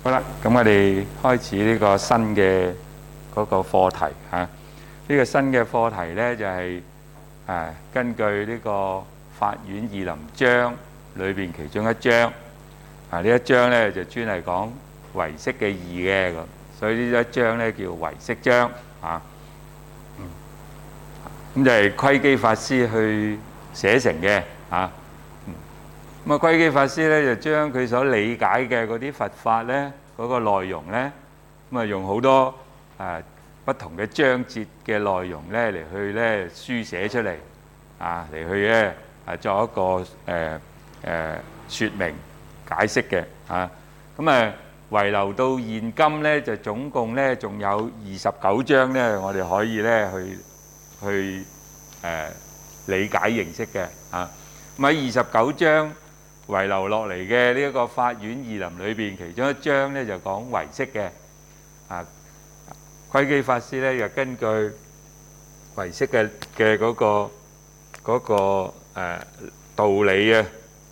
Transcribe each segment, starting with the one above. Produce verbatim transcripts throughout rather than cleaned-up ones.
好啦，咁我哋開始呢個新嘅嗰個課題嚇。呢個新嘅課題呢就係誒根據呢個法院義林章裏邊其中一章啊，呢一章呢就專係講唯識嘅義嘅咁，所以呢一章呢叫唯識章啊。咁就係窺基法師去寫成嘅啊。咁啊，窺基法師咧就將佢所理解嘅嗰啲佛法咧，嗰個內容咧，咁啊用好多誒不同嘅章節嘅內容咧嚟去咧書寫出嚟，啊嚟去咧啊作一個誒誒説明解釋嘅啊。咁啊遺留到現今咧，就總共咧仲有二十九章咧，我哋可以咧去去誒理解認識嘅啊。咁喺二十九章遺留落嚟嘅呢一個法院義林裏邊，其中一章咧就講唯識嘅啊。窺基法師咧就根據唯識嘅嘅嗰個嗰個誒道理啊，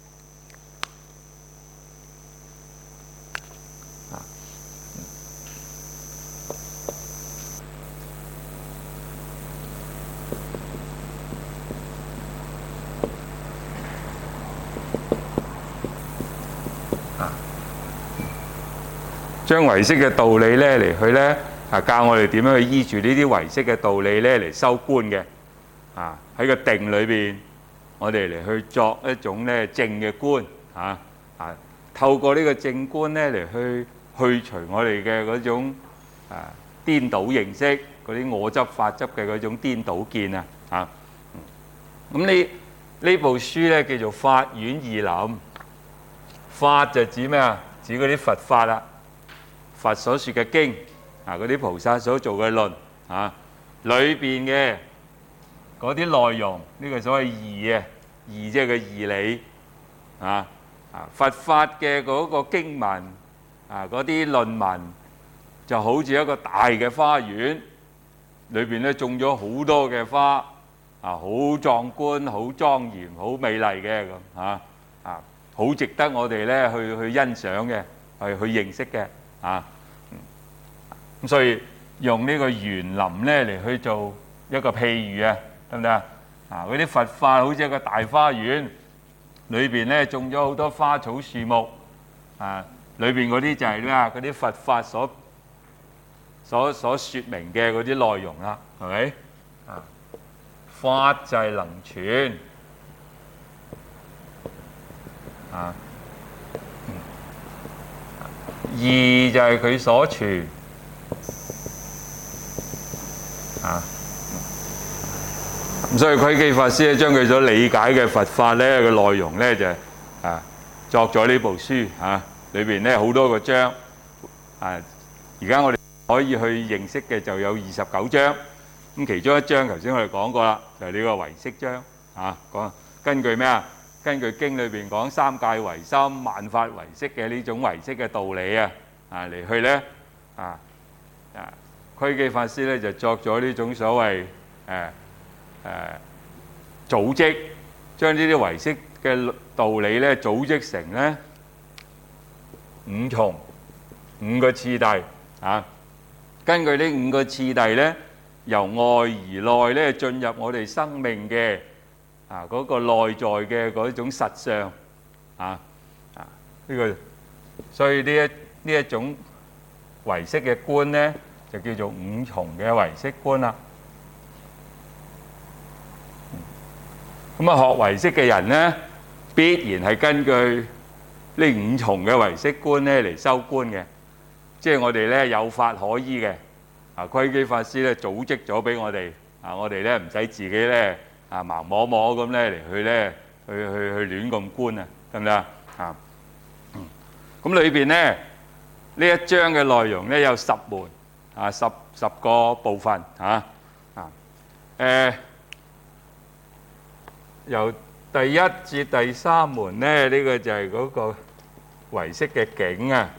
將唯識嘅道理咧嚟去咧啊教我哋點樣去依住呢啲唯識嘅道理咧嚟修觀嘅啊。喺個定裏邊，我哋嚟去作一種咧正嘅觀啊啊，透過呢個正觀咧嚟去去除我哋嘅嗰種啊顛倒認識，嗰啲我執法執嘅嗰種顛倒見啊啊。咁呢呢部書咧叫做《法院義林》，法就指咩啊？指嗰啲佛法啦。佛所說嘅經啊，嗰啲菩薩所做嘅論啊，裏邊嘅嗰啲內容，呢個所謂義啊，義即係個義理啊啊，佛法嘅嗰個經文啊，嗰啲論文就好似一個大嘅花園，裏邊咧種咗好多嘅花啊，好壯觀、好莊嚴、好美麗嘅咁啊啊，好值得我哋咧去去欣賞嘅，去去認識嘅。啊，咁所以用呢個園林咧嚟去做一個譬喻啊，得唔得啊？啊，嗰啲佛法好似一個大花園，裏邊咧種咗好多花草樹木，啊，裏邊嗰啲就係咩啊？嗰啲佛法所所所説明嘅嗰啲內容啦，係咪？啊，法就係能存，啊。義就係佢所存啊，咁所以窺基法師咧將佢所理解嘅佛法咧嘅內容咧就啊作咗呢部書啊，裏邊咧好多個章啊，而家我哋可以去認識嘅就有二十九章，咁其中一章頭先我哋講過啦，就係呢個唯識章啊，講根據咩啊？根據經裏邊講三界唯心、萬法唯識嘅呢種唯識嘅道理啊，啊嚟去咧啊啊，窺基法師咧就作咗呢種所謂誒誒組織，將呢啲唯識嘅道理咧組織成咧五重五個次第啊。根據呢五個次第咧，由外而內咧進入我哋生命嘅。啊！嗰個內在嘅嗰種實相啊啊！呢個所以呢一呢一種唯識嘅觀咧，就叫做五重嘅唯識觀啦。咁啊，學唯識嘅人咧，必然係根據呢五重嘅唯識觀咧嚟修觀嘅，即係我哋咧有法可依嘅。啊，窺基法師咧組織咗俾我哋啊，我哋咧唔使自己咧。啊，盲摸摸咁咧嚟去咧，去去去亂咁觀啊，得唔得啊？啊，嗯，咁裏邊咧呢一章嘅內容咧有十門啊，十十個部分嚇啊，誒由第一至第三門咧，呢個就係嗰個唯識嘅境啊。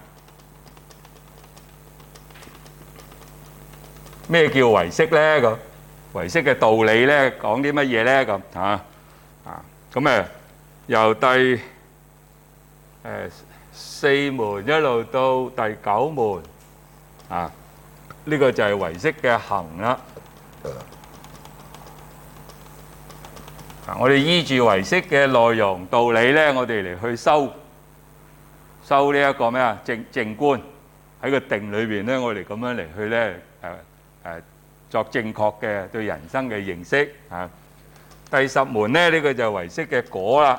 咩叫唯識咧？咁唯識嘅道理咧，講啲乜嘢咧？咁啊啊，咁誒由第誒四門一路到第九門啊，呢個就係唯識嘅行啦。啊，我哋依住唯識嘅內容道理咧，我哋嚟去修修呢一個咩啊靜靜觀，喺個定裏邊咧，我哋咁樣嚟去咧誒誒作正確嘅對人生嘅認識啊。第十門咧，呢個就係唯識嘅果啦。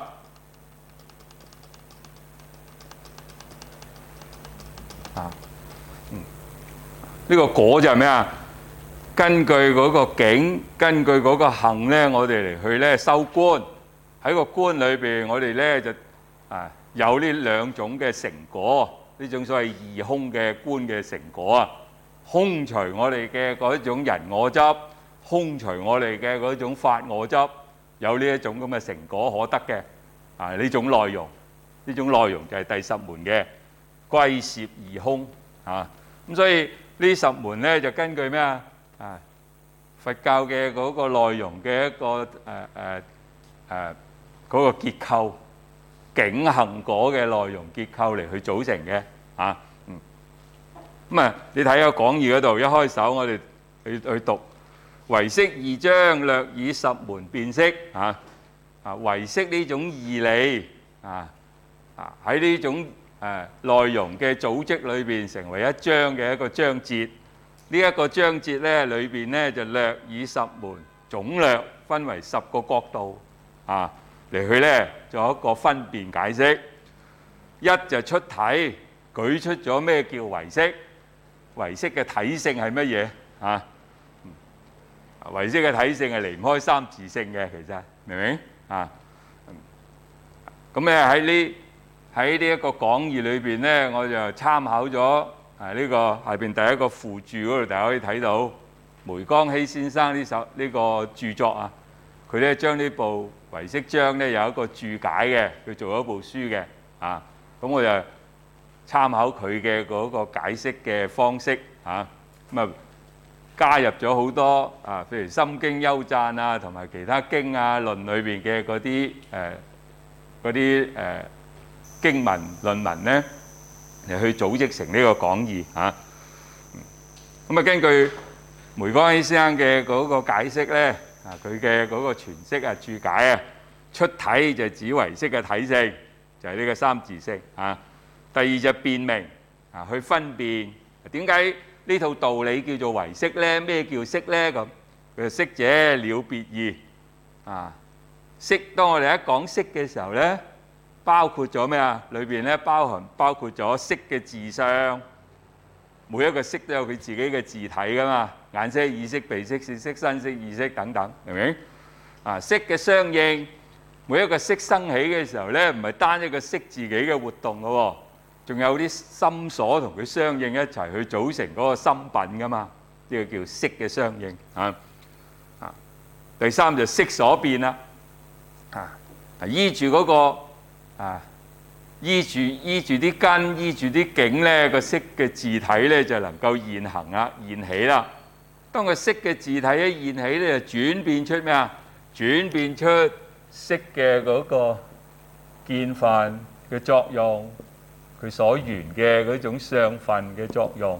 啊，嗯，呢個果就係咩啊？根據嗰個境，根據嗰個行咧，我哋嚟去咧修觀。喺個觀裏邊，我哋咧就啊有呢兩種嘅成果，呢種所謂二空嘅觀嘅成果啊。空除我哋嘅嗰種人我執，空除我哋嘅嗰種法我執，有呢一種咁嘅成果可得嘅啊。呢種內容，呢種內容就係第十門嘅歸攝二空啊。咁所以呢十門咧就根據咩啊？啊，佛教嘅嗰個內容嘅一個誒誒誒嗰個結構，境行果嘅內容結構嚟去組成嘅啊。嗯，咁啊，你睇下講義嗰度一開手，我哋去去讀唯識二章，略以十門辨識啊。啊，唯識呢種義理啊啊喺呢種誒內容嘅組織裏邊，成為一章嘅一個章節。呢一個章節咧，裏邊咧就略以十門總略分為十個角度啊，嚟去咧做一個分辨解釋。一就出體，舉出咗咩叫唯識，唯識嘅體性係乜嘢啊？唯識嘅體性係離唔開三自性嘅，其實明唔明啊？咁咧喺呢喺呢一個講義裏邊咧，我就參考咗。啊！呢、這個下邊第一個附注嗰度，大家可以睇到梅光熙先生呢首呢個著作啊，佢咧將呢部唯識章咧有一個注解嘅，佢做咗部書嘅啊。咁我就參考佢嘅嗰個解釋嘅方式啊，咁啊加入咗好多啊，譬如《心經》優讚啊，同埋其他經啊論裏邊嘅嗰啲誒嗰啲誒經文論文咧，嚟去組織成呢個講義嚇，咁啊根據梅光熙先生嘅嗰個解釋咧，啊佢嘅嗰個詮釋啊注解啊，出體就指唯識嘅體性，就係呢個三自性嚇。第二就辨明啊，去分辨點解呢套道理叫做唯識咧？咩叫識咧？咁佢識者了別義啊，識當我哋一講識嘅時候咧。包括咗咩啊？裏邊咧包含包括咗色嘅自相，每一個色都有佢自己嘅自體噶嘛，眼色、耳色、鼻色、舌色、身色、意識等等，明唔明？啊，色嘅相應，每一個色生起嘅時候咧，唔係單一個色自己嘅活動噶喎，仲有啲心所同佢相應一齊去組成嗰個心品噶嘛，呢個叫色嘅相應啊。啊，第三就色所變啦，啊，依住嗰個。啊！依住依住啲根，依住啲境咧，個色嘅自體咧就能夠現行啦、現起啦。當個色嘅自體一現起咧，就轉變出咩啊？轉變出色嘅嗰個見分嘅作用，佢所緣嘅嗰種相分嘅作用，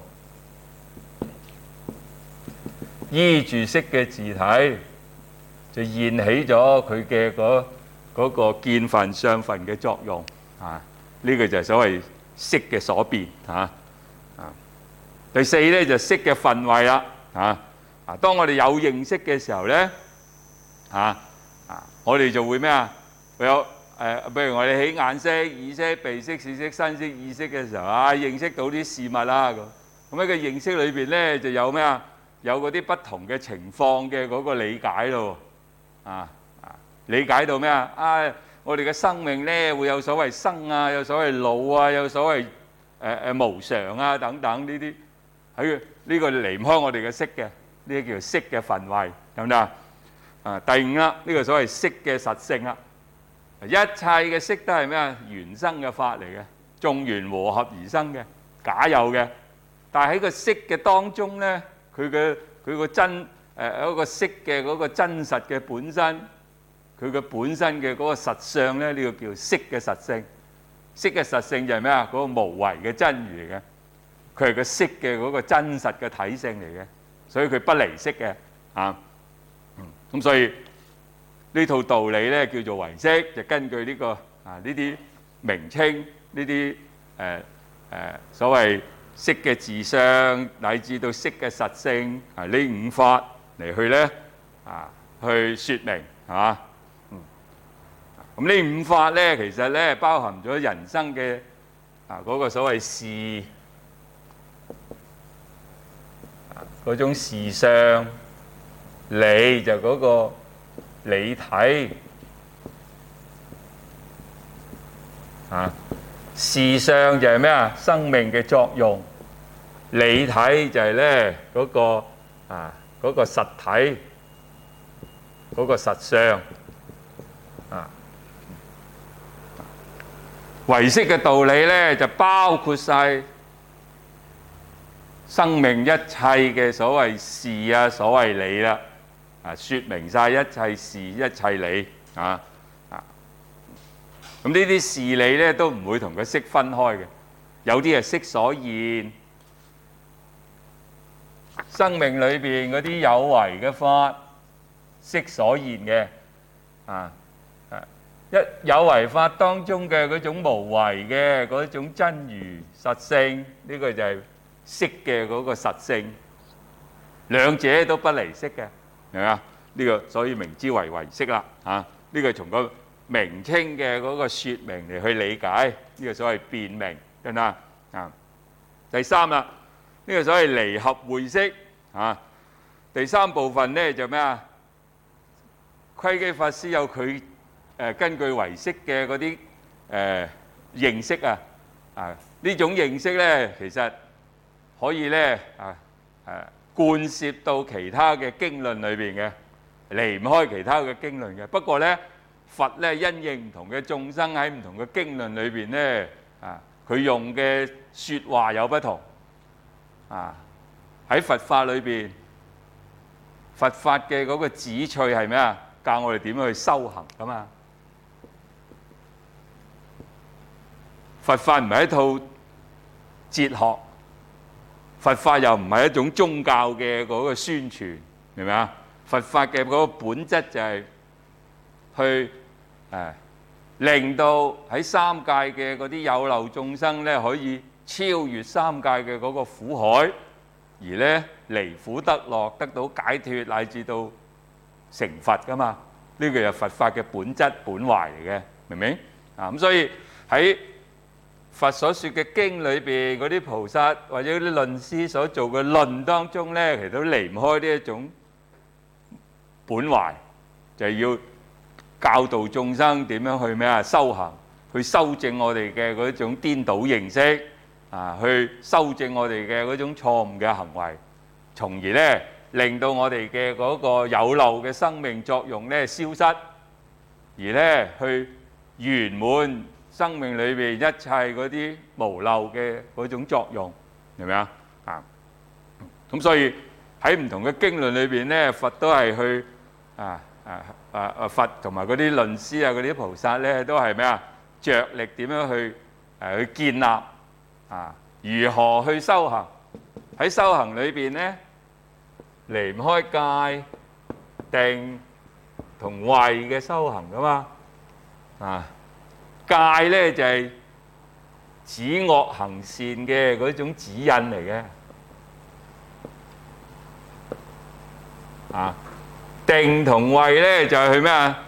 依住色嘅自體就現起咗佢嘅嗰。嗰個見分相分嘅作用啊，呢、這個就係所謂色嘅所變嚇啊。第四咧就色嘅分位啦啊啊！當我哋有認識嘅時候咧啊啊，我哋就會咩啊？會有誒，譬、呃、如我哋起眼識、耳識、鼻識、舌識、身識、意識嘅時候啊，認識到啲事物啦咁。咁喺個認識裏邊咧，就有咩啊？有嗰啲不同嘅情況嘅嗰個理解咯啊！理解到咩啊？啊，我哋嘅生命咧會有所謂生啊，有所謂老啊，有所謂誒誒無常啊等等呢啲，喺呢個離唔開我哋嘅識嘅，呢啲叫識嘅分位，得唔得啊？啊，第五啦，呢個所謂識嘅實性啦，一切嘅識都係咩啊？緣生嘅法嚟嘅，眾緣和合而生嘅，假有嘅。但係喺個識嘅當中咧，佢嘅佢個真誒嗰個識嘅嗰個真實嘅本身。佢嘅本身嘅嗰個實相咧，呢個叫識嘅實性。 色嘅實性就係咩啊？嗰個無為嘅真如嚟嘅，佢係個色嘅嗰個真實嘅體性嚟嘅，所以佢不離色嘅啊。咁所以呢套道理咧叫做唯識，就根據呢個啊呢啲名稱，呢啲誒誒所謂色嘅自相，乃至到色嘅實性啊呢五法嚟去咧啊去説明係嘛？咁呢五法咧，其實咧包含咗人生嘅啊嗰個所謂事，嗰種事相，理就嗰個理體，啊事相就係咩啊？生命嘅作用，理體就係咧嗰個啊嗰個實體，嗰個實相，啊。唯識嘅道理咧，就包括晒生命一切嘅所謂事啊、所謂理啦，啊，説明晒一切事、一切理啊啊。咁呢啲事理咧都唔會同個色分開嘅，有啲係色所現，生命裏邊嗰啲有為嘅法，色所現嘅啊。一有為法當中嘅嗰種無為嘅嗰種真如實性，呢個就係色嘅嗰個實性，兩者都不離色嘅，係嘛？呢個所以名之為唯識啦，嚇！呢個從個名稱嘅嗰個説明嚟去理解，呢個所謂辨明，得唔得啊？第三啦，呢個所謂離合會識嚇。第三部分咧就咩啊？窺基法師有佢。誒根據唯識嘅嗰啲誒認識啊，啊呢種認識咧，其實可以咧啊誒貫涉到其他嘅經論裏邊嘅，離唔開其他嘅經論嘅。不過咧，佛咧因應唔同嘅眾生喺唔同嘅經論裏邊咧，啊佢用嘅説話有不同，啊喺佛法裏邊，佛法嘅嗰個旨趣係咩啊？教我哋點樣去修行㗎嘛。佛法唔係一套哲學，佛法又唔係一種宗教嘅嗰個宣傳，明唔明啊？佛法嘅嗰個本質就係去誒令到喺三界嘅嗰啲有漏眾生咧，可以超越三界嘅嗰個苦海，而咧離苦得樂，得到解脫，乃至到成佛噶嘛。呢個係佛法嘅本質本懷嚟嘅，明唔明啊？咁所以喺佛所說嘅經裏邊嗰啲菩薩或者啲論師所做嘅論當中咧，其實都離唔開呢一種本懷，就係要教導眾生點樣去咩啊修行，去修正我哋嘅嗰種顛倒認識啊，去修正我哋嘅嗰種錯誤嘅行為，從而咧令到我哋嘅嗰個有漏嘅生命作用咧消失，而咧去圓滿生命裏邊一切嗰啲無漏嘅嗰種作用，明唔明啊？啊，咁所以喺唔同嘅經論裏邊咧，佛都係去啊啊啊啊佛同埋嗰啲論師啊嗰啲菩薩咧，都係咩啊？着力點樣去誒去建立啊？如何去修行？喺修行裏邊咧，離唔開戒、定同慧嘅修行噶嘛啊！戒咧就係止惡行善嘅嗰種指引嚟嘅，啊定同慧咧就係去咩啊？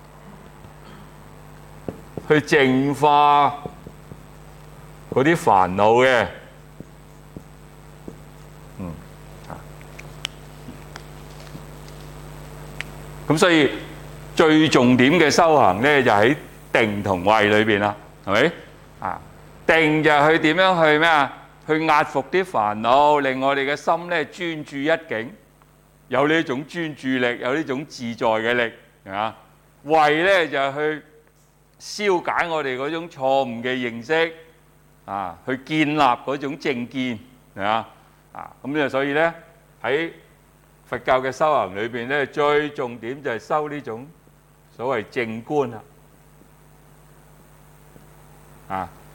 去淨化嗰啲煩惱嘅，嗯啊，咁所以最重點嘅修行咧就喺定同慧裏邊啦，係咪啊？定就係去點樣去咩啊？去壓服啲煩惱，令我哋嘅心咧專注一境，有呢種專注力，有呢種自在嘅力，係嘛？慧咧就係去消解我哋嗰種錯誤嘅認識，啊，去建立嗰種正見，係嘛？啊，咁就所以咧喺佛教嘅修行裏邊咧，最重點就係修呢種所謂正觀啦。啊，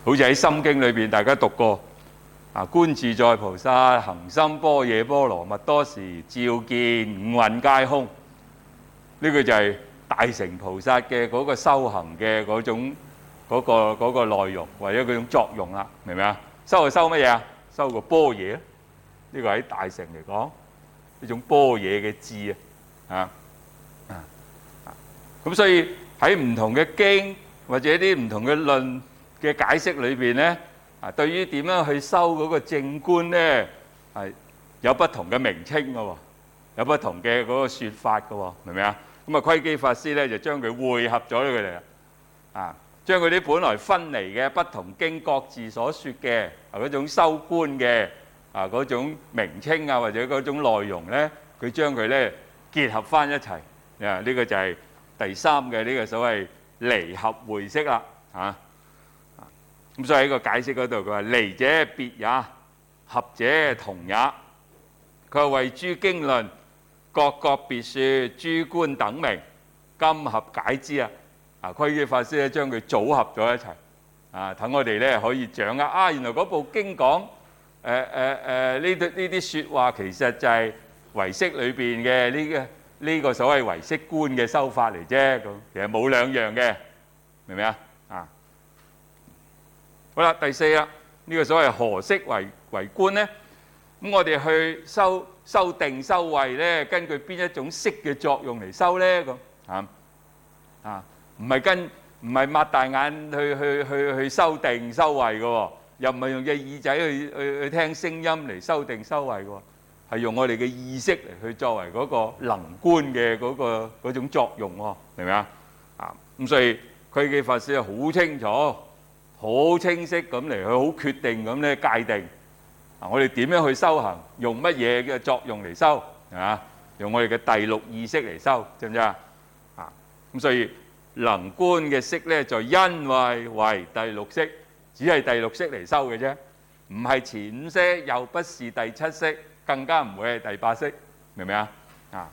好似喺《心經》裏邊大家讀過啊，觀自在菩薩行深般若波羅蜜多時，照見五蘊皆空。呢個就係大乘菩薩嘅嗰個修行嘅嗰種嗰個嗰個內容或者嗰種作用啦，明唔明啊？修係修乜嘢啊？修個般若。呢個喺大乘嚟講，呢種般若嘅智啊，啊啊，咁所以喺唔同嘅經或者啲唔同嘅論嘅解釋裏邊咧，啊，對於點樣去修嗰個正觀咧，係有不同嘅名稱嘅喎，有不同嘅嗰個説法嘅喎，明唔明啊？咁啊，窺基法師咧就將佢匯合咗佢哋啊，將佢啲本來分離嘅不同經各自所説嘅啊嗰種修觀嘅啊嗰種名稱啊或者嗰種內容咧，佢將佢咧結合翻一齊啊，呢個就係第三嘅呢個所謂離合會釋啦嚇。咁所以喺個解釋嗰度，佢話離者別也，合者同也。佢話為諸經論各各別説諸觀等名，今合解之啊！啊，窺基法師咧將佢組合咗一齊啊，等我哋咧可以掌握啊，原來嗰部經講誒誒誒呢啲呢啲説話，其實就係唯識裏邊嘅呢個呢個所謂唯識觀嘅修法嚟啫。咁其實冇兩樣嘅，明唔明啊？啊，好啦，第四啦，呢個所謂何識為為觀咧？咁我哋去修修定修慧咧，根據邊一種識嘅作用嚟修咧？咁啊啊，唔係跟唔係擘大眼去去去去修定修慧嘅喎，又唔係用隻耳仔去去去聽聲音嚟修定修慧嘅喎，係用我哋嘅意識嚟去作為嗰個能觀嘅嗰個嗰種作用喎，明唔明啊？啊，咁所以窺基法師好清楚、好清晰咁嚟去好決定咁咧界定。我哋點樣去修行？用乜嘢嘅作用嚟修？係嘛？用我哋嘅第六意識嚟修，知唔知啊？啊，咁所以能觀嘅識咧，就因為為第六識，只係第六識嚟修嘅啫，唔係前五識，又不是第七識，更加唔會係第八識，明唔明啊？啊，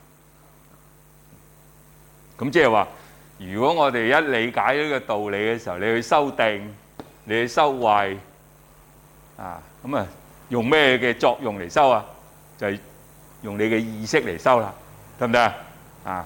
咁即係話，如果我哋一理解呢個道理嘅時候，你去修定，你去修慧，啊，咁啊〜用咩嘅作用嚟修啊？就係用你嘅意識嚟修啦，得唔得啊？啊，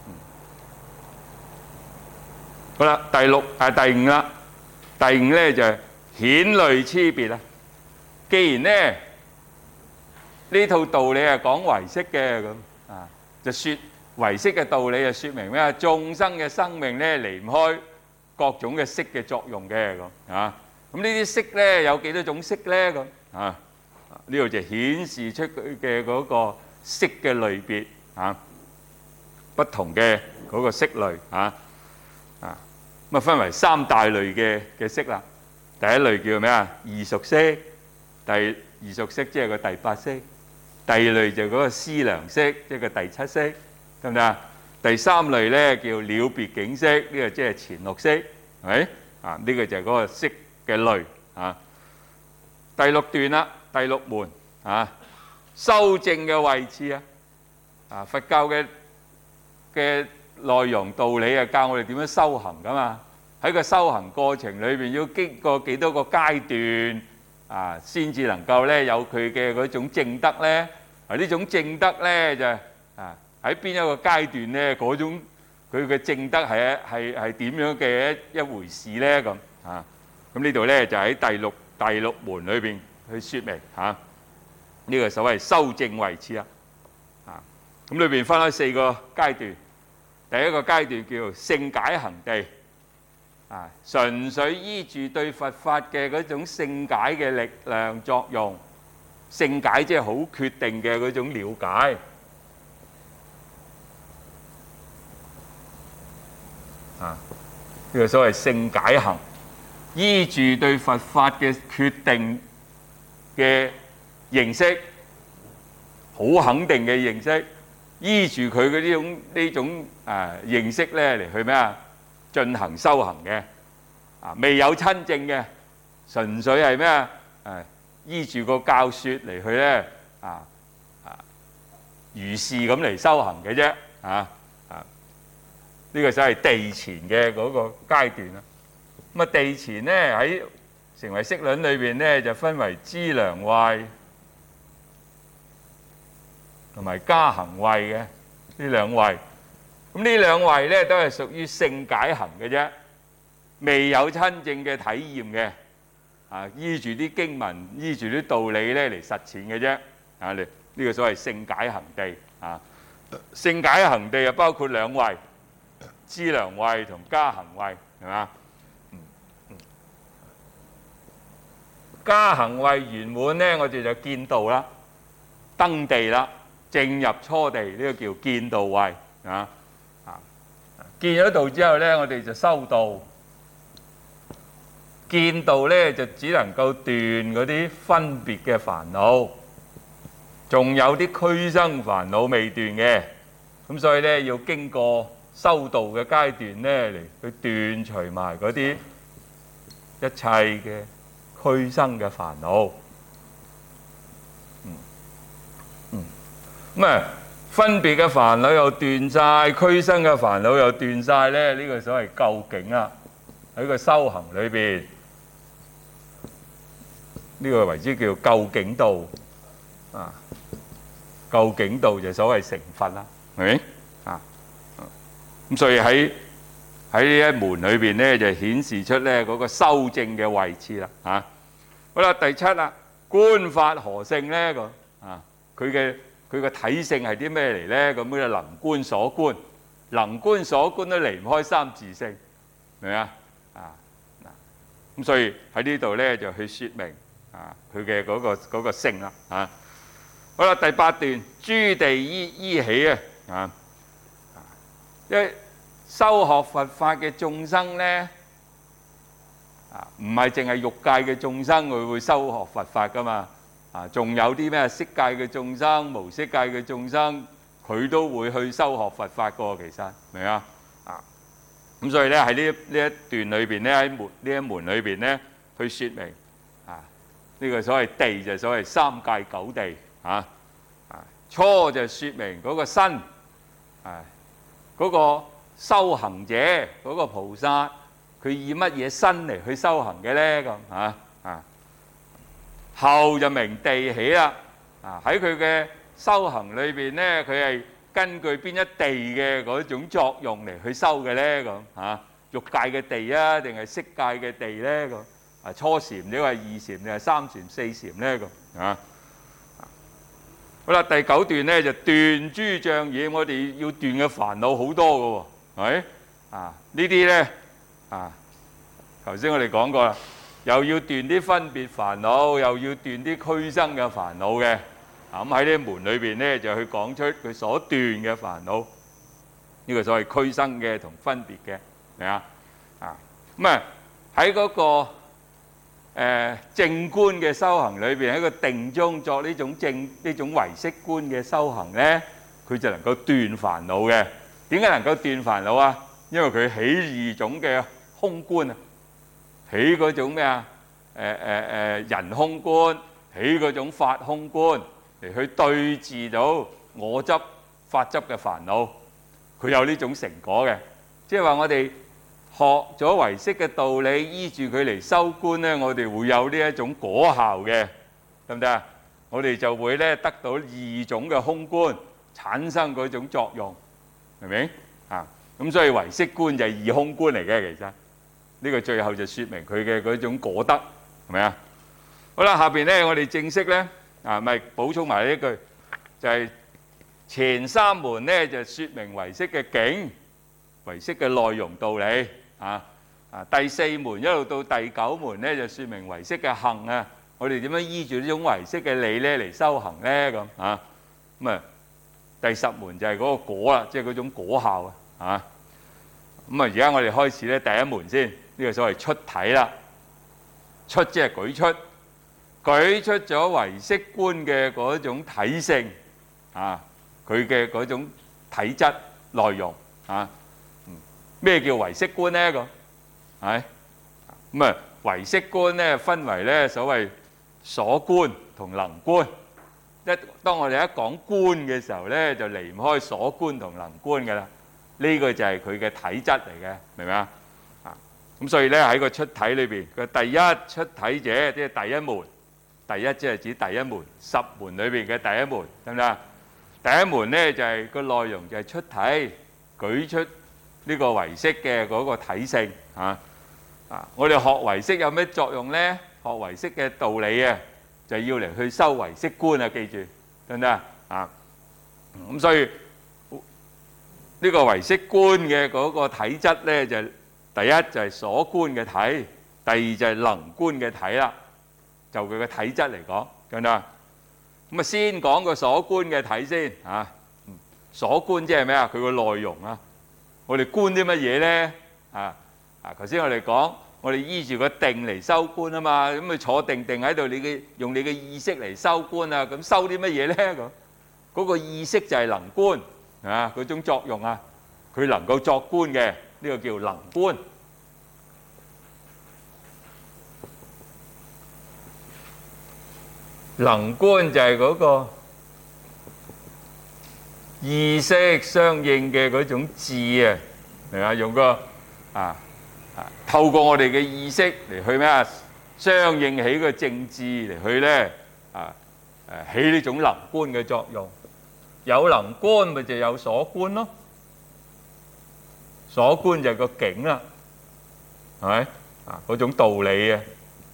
好啦，第六啊第五啦，第五咧就係顯類差別啦。既然咧呢套道理係講唯識嘅咁啊，就説唯識嘅道理就説明咩啊？眾生嘅生命咧離唔開各種嘅識嘅作用嘅咁啊。咁呢啲識咧有幾多種識咧咁啊？呢度就顯示出佢嘅嗰個識嘅類別啊，不同嘅嗰個識類啊啊，咁啊分為三大類嘅嘅識啦。第一類叫咩啊？異熟識，第異熟識即係個第八識。第二類就嗰個思量識，即係個第七識，得唔得啊？第三類咧叫了別境識，呢個即係前六識，係咪啊？呢個就係嗰個識嘅類啊。第六段啦。第六門啊，修正嘅位置啊，啊佛教嘅嘅內容道理啊，教我哋點樣修行噶嘛。喺個修行過程裏邊，要經過幾多個階段啊，先至能夠咧有佢嘅嗰種正德咧。啊，呢種正德咧就啊喺邊一個階段咧，嗰種佢嘅正德係係係點樣嘅一一回事咧咁啊。咁呢度咧就喺第六第六門裏邊去説明嚇呢個所謂修正位置啊，啊咁裏邊分開四個階段。第一個階段叫勝解行地，啊純粹依住對佛法嘅嗰種勝解嘅力量作用，勝解即係好決定嘅嗰種了解，啊呢個所謂勝解行，依住對佛法嘅決定嘅認識，好肯定嘅認識，依住佢嘅呢種呢種啊認識咧嚟去咩啊進行修行嘅，啊未有親證嘅，純粹係咩啊誒依住個教説嚟去咧啊啊如是咁嚟修行嘅啫，啊啊呢個就係地前嘅嗰個階段啦。咁啊地前咧喺成唯識論裏邊咧就分為資糧位同埋加行位嘅呢兩位。咁呢兩位咧都係屬於性解行嘅啫，未有真正嘅體驗嘅。啊，依住啲經文，依住啲道理咧嚟實踐嘅啫。啊，呢呢個所謂性解行地啊，性解行地啊包括兩位，資糧位同加行位，係嘛？嗯嗯。加行位圓滿咧，我哋就見道啦，登地啦，正入初地，呢個叫見道位啊啊！見咗道之後咧，我哋就修道。見道咧就只能夠斷嗰啲分別嘅煩惱，仲有啲俱生煩惱未斷嘅，咁所以咧要經過修道嘅階段咧嚟去斷除埋嗰啲一切嘅俱生嘅煩惱。嗯嗯，咁啊分別嘅煩惱又斷晒，俱生嘅煩惱又斷晒咧，呢個所謂究竟啊喺個修行裏邊。呢個為之叫究竟道啊！究竟道就所謂成佛啦，係咪啊？咁所以喺喺呢一門裏邊咧，就顯示出咧嗰個修正嘅位置啦。嚇，好啦，第七啦，觀法何性咧？個啊，佢嘅佢嘅體性係啲咩嚟咧？咁咧能觀所觀，能觀所觀都離唔開三自性，明唔明啊？啊嗱，咁所以喺呢度咧就去説明。啊！佢嘅嗰個嗰個性啦，啊，好啦，第八段諸地依依起啊，啊，因為修學佛法嘅眾生咧，啊，唔係淨係欲界嘅眾生佢會修學佛法噶嘛，啊，仲有啲咩色界嘅眾生、無色界嘅眾生，佢都會去修學佛法噶，其實明啊？啊，咁所以咧喺呢呢一段裏邊咧喺門呢一門裏邊咧去説明。呢個所謂地就所謂三界九地啊，啊初就説明嗰個身，啊嗰個修行者嗰個菩薩，佢以乜嘢身嚟去修行嘅咧？咁啊啊後就明地起啦，啊喺佢嘅修行裏邊咧，佢係根據邊一地嘅嗰種作用嚟去修嘅咧？咁啊欲界嘅地啊，定係色界嘅地咧？咁啊初禪你話二禪定係三禪四禪咧？咁啊好啦，第九段咧就斷諸障染，我哋要斷嘅煩惱好多嘅喎，係咪啊？呢啲咧啊，頭先我哋講過啦，又要斷啲分別煩惱，又要斷啲俱生嘅煩惱嘅。啊咁喺呢門裏邊咧就去講出佢所斷嘅煩惱，呢個所謂俱生嘅同分別嘅，明啊？啊咁啊喺嗰個誒正觀嘅修行裏邊，喺個定中作呢種正呢種唯識觀嘅修行咧，佢就能夠斷煩惱嘅。點解能夠斷煩惱啊？因為佢起二種嘅空觀啊，起嗰種咩啊？誒誒誒人空觀，起嗰種法空觀嚟去對治到我執法執嘅煩惱，佢有呢種成果嘅。即係話我哋學咗唯識嘅道理，依住佢嚟修觀咧，我哋會有呢一種果效嘅，得唔得啊？我哋就會咧得到二種嘅空觀，產生嗰種作用，明唔明啊？咁所以唯識觀就係二空觀嚟嘅，其實呢個最後就説明佢嘅嗰種果德，係咪啊？好啦，下邊咧我哋正式咧啊，咪補充埋呢一句，就係前三門咧就説明唯識嘅境、唯識嘅內容道理。啊啊！第四門一路到第九門咧，就説明唯識嘅行啊。我哋點樣依住呢種唯識嘅理咧嚟修行咧？咁啊咁啊，第十門就係嗰個果啦，即係嗰種果效啊。啊咁啊，而家我哋開始咧第一門先，呢個所謂出體啦。出即係舉出，舉出咗唯識觀嘅嗰種體性啊，佢嘅嗰種體質內容啊。咩叫唯識觀咧？咁係咁啊！唯識觀咧分為咧所謂所觀同能觀。一當我哋一講觀嘅時候咧，就離唔開所觀同能觀嘅啦。呢個就係佢嘅體質嚟嘅，明唔明啊？啊， 咁所以咧喺個出體裏邊，佢第一出體者即係第一門，第一即係指第一門，十門裏邊嘅第一門，得唔得？第一門咧就係個內容就係出體，舉出呢個唯識嘅嗰個體性嚇。啊，我哋學唯識有咩作用咧？學唯識嘅道理啊，就係要嚟去修唯識觀啊，記住，得唔得啊？咁所以呢個唯識觀嘅嗰個體質咧，就第一就係所觀嘅體，第二就係能觀嘅體啦。就佢嘅體質嚟講，得唔得？咁啊，先講個所觀嘅體先嚇。所觀即係咩啊？佢個內容啊。我哋觀啲乜嘢咧？啊啊！頭先我哋講，我哋依住個定嚟修觀啊嘛。咁你坐定定喺度，你嘅用你嘅意識嚟修觀啊。咁修啲乜嘢咧？咁嗰個意識就係能觀啊，嗰種作用啊，佢能夠作觀嘅，呢個叫能觀。能觀就係嗰個意識相應嘅嗰種智啊，係嘛？用個啊啊，透過我哋嘅意識嚟去咩啊？相應起個正智嚟去咧啊誒，起呢種能觀嘅作用。有能觀咪就有所觀咯，所觀就係個境啦，係咪啊？嗰種道理啊。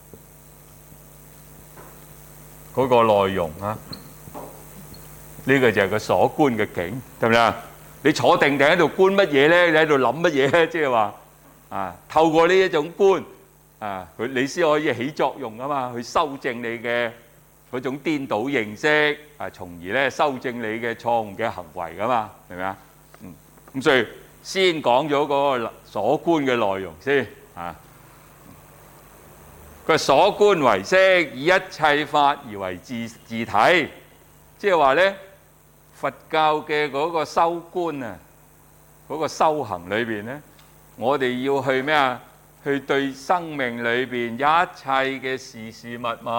嗰個內容啊，呢個就係個所觀嘅境，得唔得啊？你坐定定喺度觀乜嘢咧？你喺度諗乜嘢咧？即係話啊，透過呢一種觀啊，佢你先可以起作用啊嘛，去修正你嘅嗰種顛倒認識啊，從而咧修正你嘅錯誤嘅行為噶嘛，明唔明啊？嗯，咁所以先講咗嗰個所觀嘅內容先啊。佢所觀唯識，以一切法而為自自體，即係話咧，佛教嘅嗰個修觀啊，嗰個修行裏邊咧，我哋要去咩啊？去對生命裏邊一切嘅事事物物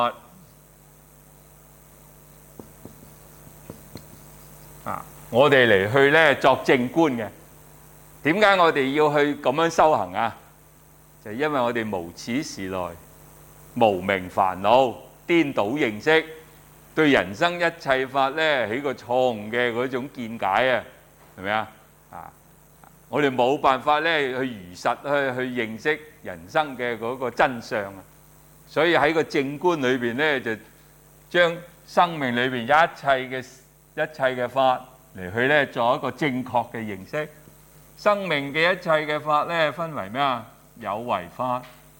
啊，我哋嚟去咧作正觀嘅。點解我哋要去咁樣修行啊？就係因為我哋無始時來無明煩惱、顛倒認識，對人生一切法咧起個錯誤嘅嗰種見解啊，係咪啊？啊，我哋冇辦法咧去如實去去認識人生嘅嗰個真相啊，所以喺個正觀裏邊咧，就將生命裏邊一切嘅一切嘅法嚟去咧做一個正確嘅認識。生命嘅一切嘅法咧分為咩啊？有為法、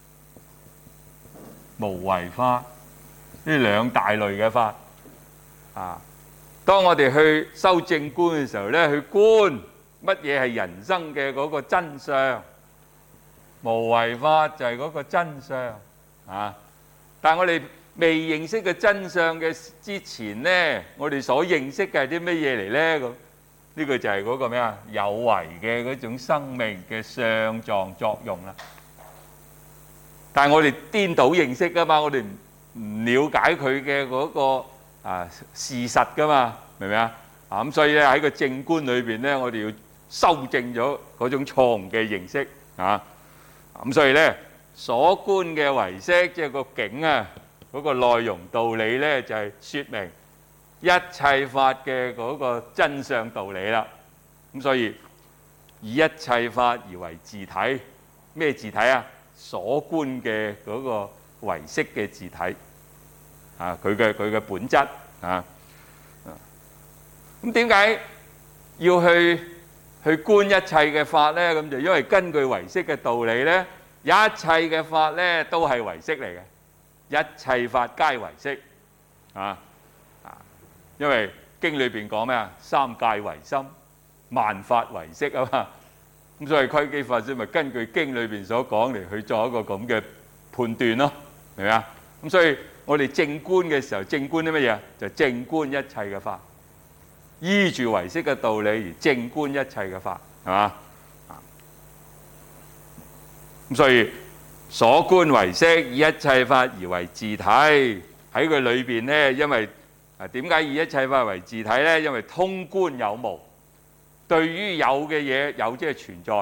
無為法，呢兩大類嘅法啊。當我哋去修正觀嘅時候咧，去觀乜嘢係人生嘅嗰個真相，無為法就係嗰個真相啊。但係我哋未認識嘅真相嘅之前咧，我哋所認識嘅係啲乜嘢嚟咧？咁呢個就係嗰個咩啊？有為嘅嗰種生命嘅相狀作用啦。但係我哋顛倒認識噶嘛，我哋唔唔了解佢嘅嗰個啊事實噶嘛，明唔明啊？啊咁所以咧喺個正觀裏邊咧，我哋要修正咗嗰種錯誤嘅認識啊。咁所以咧，所觀嘅唯識即係個境啊，嗰個內容道理咧就係説明一切法嘅嗰個真相道理啦。咁所以以一切法而為自體，咩自體啊？所觀嘅嗰個唯識嘅自體啊，佢嘅佢嘅本質啊。咁點解要去去觀一切嘅法咧？咁就因為根據唯識嘅道理咧，一切嘅法咧都係唯識嚟嘅，一切法皆唯識啊啊！因為經裏邊講咩啊？三界唯心，萬法唯識啊嘛。咁所以窺基法師咪根據經裏邊所講嚟去做一個咁嘅判斷咯，明唔明啊？咁所以我哋正觀嘅時候，正觀啲乜嘢？就正觀一切嘅法，依住唯識嘅道理而正觀一切嘅法，係嘛？咁所以所觀唯識，以一切法而為自體。喺佢裏邊咧，因為啊點解以一切法為自體咧？因為通觀有無。對於有嘅嘢，有即係存在，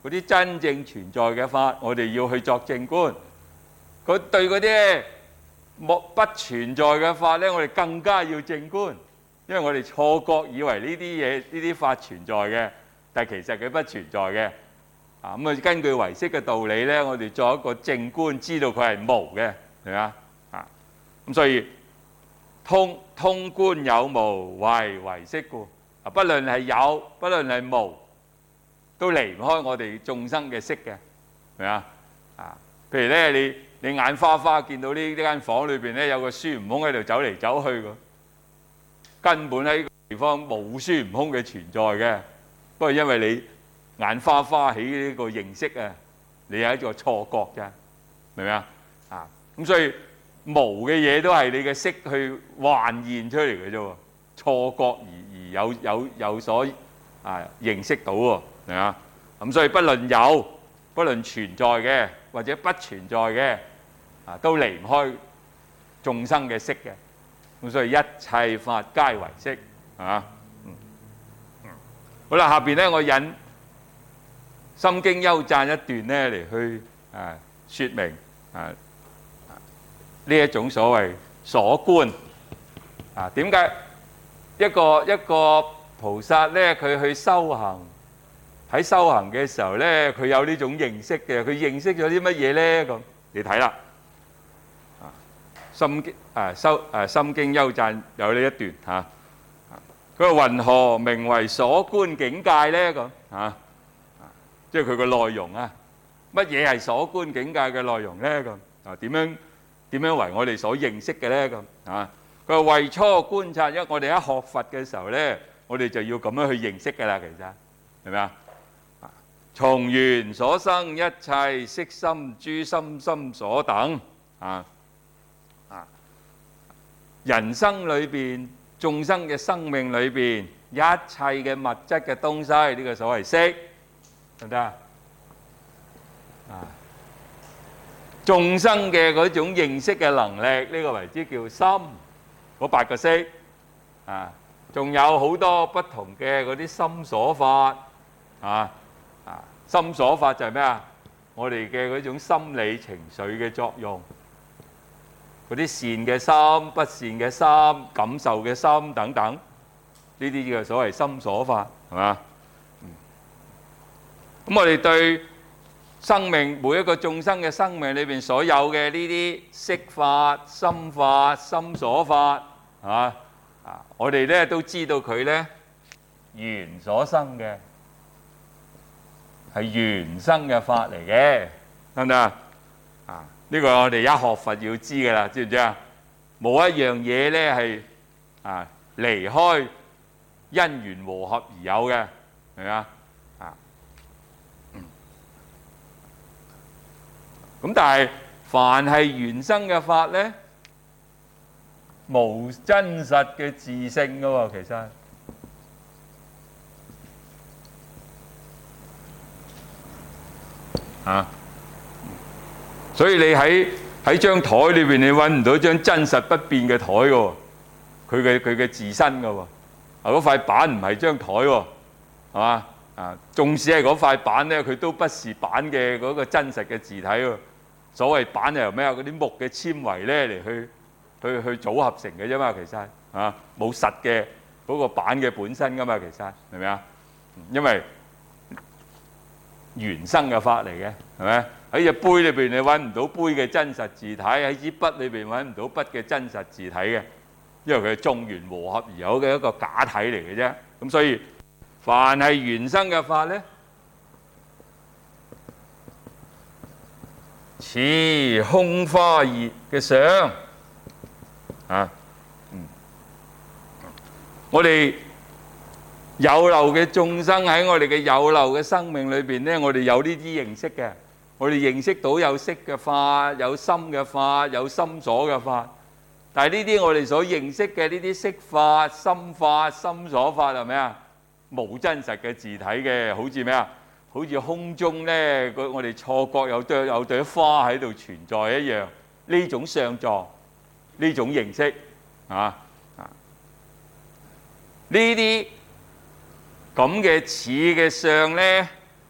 嗰啲真正存在嘅法，我哋要去作證觀。佢對嗰啲莫不存在嘅法咧，我哋更加要證觀，因為我哋錯覺以為呢啲嘢呢啲法存在嘅，但係其實佢不存在嘅。啊咁啊，根據唯識嘅道理咧，我哋作一個證觀，知道佢係無嘅，係咪啊？啊咁所以通通觀有無為唯識故。啊，不論係有，不論係無，都離唔開我哋眾生嘅識嘅，係咪啊？啊，譬如咧，你你眼花花見到呢呢間房裏邊咧有個孫悟空喺度走嚟走去嘅，根本喺呢個地方冇孫悟空嘅存在嘅，不過因為你眼花花起呢個認識啊，你有一個錯覺啫，明唔明啊？啊，咁所以無嘅嘢都係你嘅識去幻現出嚟嘅啫喎，錯覺而而有有有所啊認識到喎，明啊？咁所以不論有，不論存在嘅或者不存在嘅，啊都離唔開眾生嘅識嘅。咁所以一切法皆唯識，係嘛？嗯嗯。好啦，下邊咧我引《心經》優讚一段咧嚟去啊説明啊呢一種所謂所觀啊點解？一個一個菩薩咧，佢去修行，喺修行嘅時候咧，佢有呢種認識嘅。佢認識咗啲乜嘢咧？咁你睇啦，啊心經啊修啊心經優讚有呢一段嚇。佢話云何名為所觀境界咧？咁嚇，即係佢個內容啊。乜嘢係所觀境界嘅內容咧？咁啊點樣點樣為我哋所認識嘅咧？咁啊？佢話為初觀察，因為我哋一學佛嘅時候咧，我哋就要咁樣去認識㗎啦。其實係咪啊？從緣所生一切色心諸心心所等啊啊！人生裏邊、眾生嘅生命裏邊，一切嘅物質嘅東西，呢個所謂識，得唔得啊？啊！眾生嘅嗰種認識嘅能力，呢個為之叫心。嗰八個識啊，仲有好多不同嘅嗰啲心所法啊啊！心所法就係咩啊？我哋嘅嗰種心理情緒嘅作用，嗰啲善嘅心、不善嘅心、感受嘅心等等，呢啲叫所謂心所法，係嘛？咁我哋對生命每一個眾生嘅生命裏邊所有嘅呢啲識法、心法、心所法。啊啊！我哋咧都知道佢咧緣所生嘅係緣生嘅法嚟嘅，得唔得啊？啊！呢個我哋一學佛要知㗎啦，知唔知啊？冇一樣嘢咧係啊離開因緣和合而有嘅，係咪啊？啊！咁但係凡係緣生嘅法咧，無真實嘅自性噶喎，其實啊，所以你喺喺張台裏邊，你揾唔到張真實不變嘅台嘅喎，佢嘅佢嘅自身嘅喎，啊嗰塊板唔係張台喎，係嘛啊？縱使係嗰塊板咧，佢都不是板嘅嗰個真實嘅字體喎。所謂板係由咩啊？嗰啲木嘅纖維咧嚟去。去去組合成嘅啫嘛，其實啊冇實嘅嗰個板嘅本身噶嘛，其實係咪啊？因為緣生嘅法嚟嘅，係咪？喺隻杯裏邊你揾唔到杯嘅真實字體，喺支筆裏邊揾唔到筆嘅真實字體嘅，因為佢係眾緣和合而有嘅一個假體嚟嘅啫。咁所以凡係緣生嘅法咧，似空花葉嘅相。啊，嗯，我哋有漏嘅眾生喺我哋嘅有漏嘅生命裏邊咧，我哋有呢啲認識嘅，我哋認識到有識嘅法，有心嘅法，有心所嘅法。但係呢啲我哋所認識嘅呢啲識法、心法、心所法係咩啊？冇真實嘅自體嘅，好似咩啊？好似空中咧，個我哋錯覺有朵有朵花喺度存在一樣，呢種相狀。呢種認識啊啊，呢啲咁嘅似嘅相咧，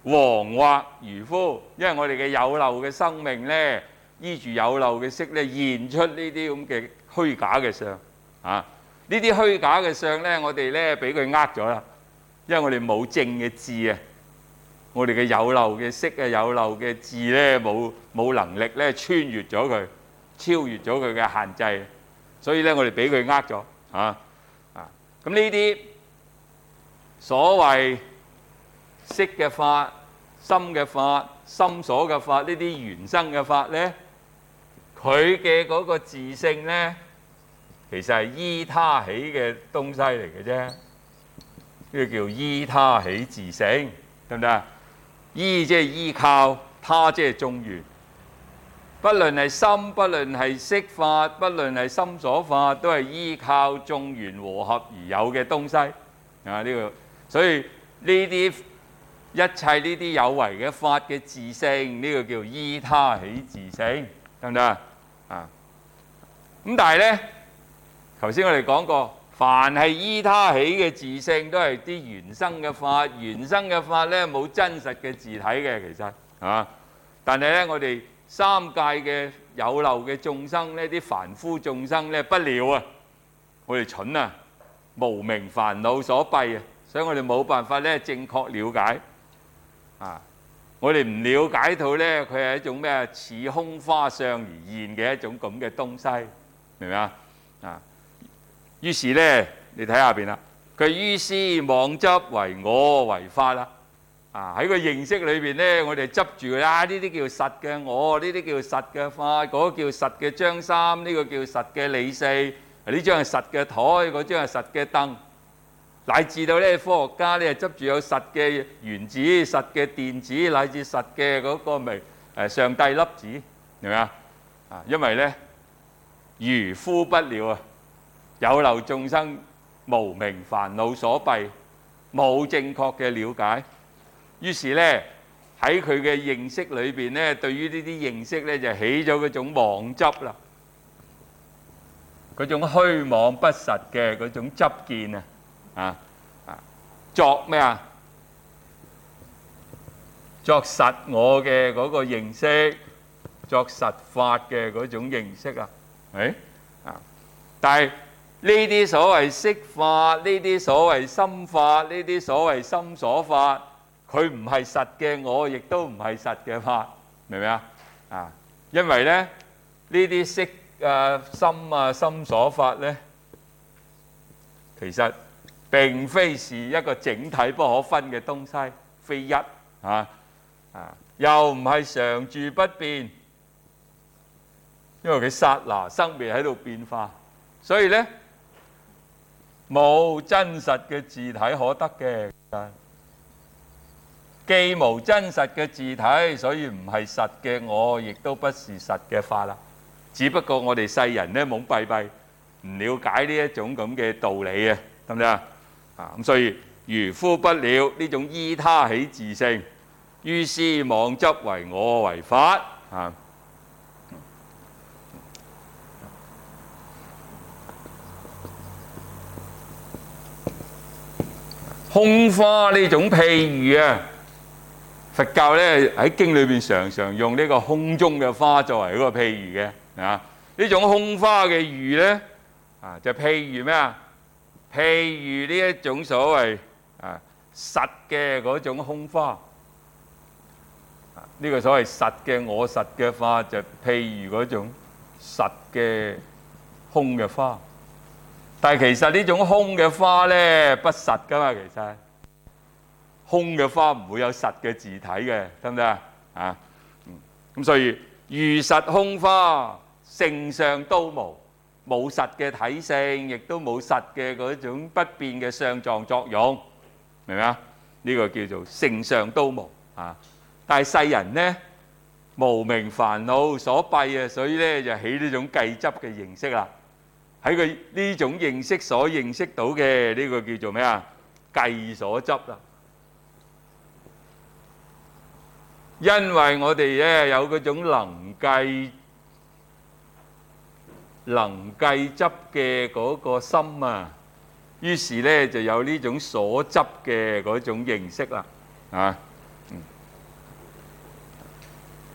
惶惑愚夫，因為我哋嘅有漏嘅生命呢，依住有漏嘅色呢，現出呢啲咁嘅虛假嘅相啊！呢啲虛假嘅相呢，我哋呢俾佢呃咗啦，因為我哋冇正嘅智啊，我哋嘅有漏嘅色啊、有漏嘅智呢，冇冇能力呢穿越咗佢，超越咗佢嘅限制，所以呢我哋俾佢呃咗啊啊！咁呢啲所謂色嘅法、心嘅法、心所嘅法，呢啲緣生嘅法呢，佢嘅嗰個自性呢，其實係依他起嘅東西嚟嘅啫。呢個叫依他起自性，得唔得啊？依即係依靠，他即係眾緣。不論係心，不論係色法，不論係心所法，都係依靠眾緣和合而有嘅東西啊！呢個所以呢啲一切呢啲有為嘅法嘅自性，呢個叫依他起自性，得唔得啊？啊！咁但係呢，頭先我哋講過，凡係依他起嘅自性，都係啲緣生嘅法。緣生嘅法呢，冇真實嘅自體嘅，其實啊。但係呢，我哋三界嘅有漏嘅眾生呢，啲凡夫眾生呢，不了啊！我哋蠢啊，無明煩惱所蔽啊，所以我哋冇辦法呢正確了解啊！我哋唔了解到呢，佢係一種咩似空花相而現嘅一種咁嘅東西，明唔明啊？啊！於是呢，你睇下邊啦，佢於是妄執為我為法啦。啊！喺個認識裏邊呢，我哋執住佢啊！呢啲叫實嘅我，呢啲叫實嘅法，嗰個叫實嘅張三，呢個叫實嘅李四，呢張係實嘅台，嗰張係實嘅凳，乃至到呢科學家呢執住有實嘅原子、實嘅電子，乃至實嘅嗰個咪誒上帝粒子，明唔明啊？啊！因為呢愚夫不了啊！有漏眾生無明煩惱所蔽，冇正確嘅了解。於是呢，喺佢嘅認識裏邊呢，對於呢啲認識呢，就起咗嗰種妄執啦，嗰種虛妄不實嘅嗰種執見啊，啊啊，作咩啊？作實我嘅嗰個認識，作實法嘅嗰種認識啊，誒啊！但係呢啲所謂色法，呢啲所謂心法，呢啲所謂心所法，佢唔係實嘅我，亦都唔係實嘅法，明唔明啊？啊，因為咧呢啲色啊、心啊、心所法咧，其實並非是一個整體不可分嘅東西，非一啊啊，又唔係常住不變，因為佢剎那生滅喺度變化，所以咧冇真實嘅自體可得嘅。既無真實嘅自體，所以唔係實嘅我，亦都不是實嘅法啦。只不過我哋世人呢懵閉閉，唔了解呢一種咁嘅道理啊，得唔得啊？啊咁，所以愚夫不了呢種依他起自性，於是妄執為我為法啊。空花呢種譬喻啊！佛教咧喺經裏邊常常用呢個空中嘅花作為一個譬喻嘅啊，呢種空花嘅喻咧啊，就譬喻咩啊？譬喻呢一種所謂啊實嘅嗰種空花啊，呢個所謂實嘅我實嘅花就譬喻嗰種實嘅空嘅花，但係其實呢種空嘅花咧不實噶嘛，其實。空嘅花唔會有實嘅自體嘅，得唔得啊？啊，咁所以如實空花，性相都無，冇實嘅體性，亦都冇實嘅嗰種不變嘅相狀作用，明唔明啊？呢個叫做性相都無啊。但係世人呢，無明煩惱所蔽啊，所以咧就起呢種計執嘅認識啦。喺佢呢種認識所認識到嘅呢個叫做咩啊？計所執啦。因為我哋咧有嗰種能計能計執嘅嗰個心啊，於是咧就有呢種所執嘅嗰種認識啦，啊，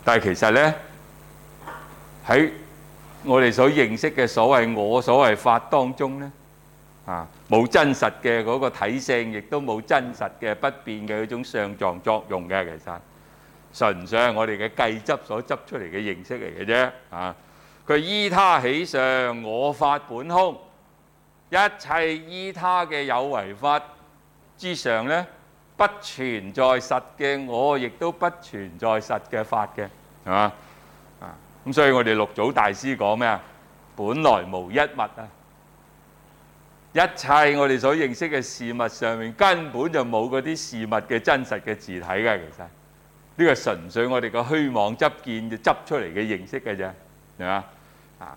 但係其實呢，喺我哋所認識嘅所謂我所謂法當中呢，啊冇真實嘅嗰個體性，亦都冇真實嘅不變嘅嗰種相狀作用嘅，其實純粹係我哋嘅計執所執出嚟嘅認識嚟嘅啫。啊，佢依他起相，我法本空，一切依他嘅有為法之上呢，不存在實嘅我，亦都不存在實嘅法嘅，係嘛？啊，咁所以我哋六祖大師講咩啊？本來無一物啊！一切我哋所認識嘅事物上面根本就冇嗰啲事物嘅真實嘅自體嘅，其實呢個純粹我哋個虛妄執見就執出嚟嘅認識嘅啫，係嘛？啊，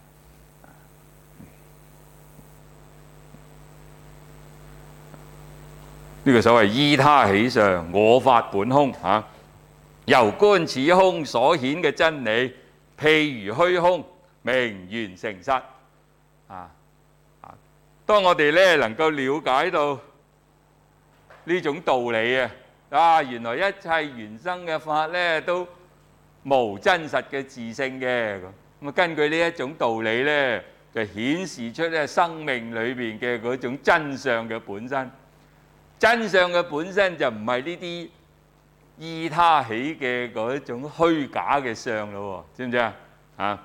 呢個所謂依他起相，我法本空嚇，由觀此空所顯嘅真理，譬如虛空，名緣成實啊！當我哋咧能夠了解到呢種道理啊，啊原來一切緣生嘅法咧都無真實嘅自性嘅，咁啊根據呢一種道理咧，就顯示出咧生命裏邊嘅嗰種真相嘅本身。真相嘅本身就唔係呢啲依他起嘅嗰一種虛假嘅相咯，知唔知啊？啊，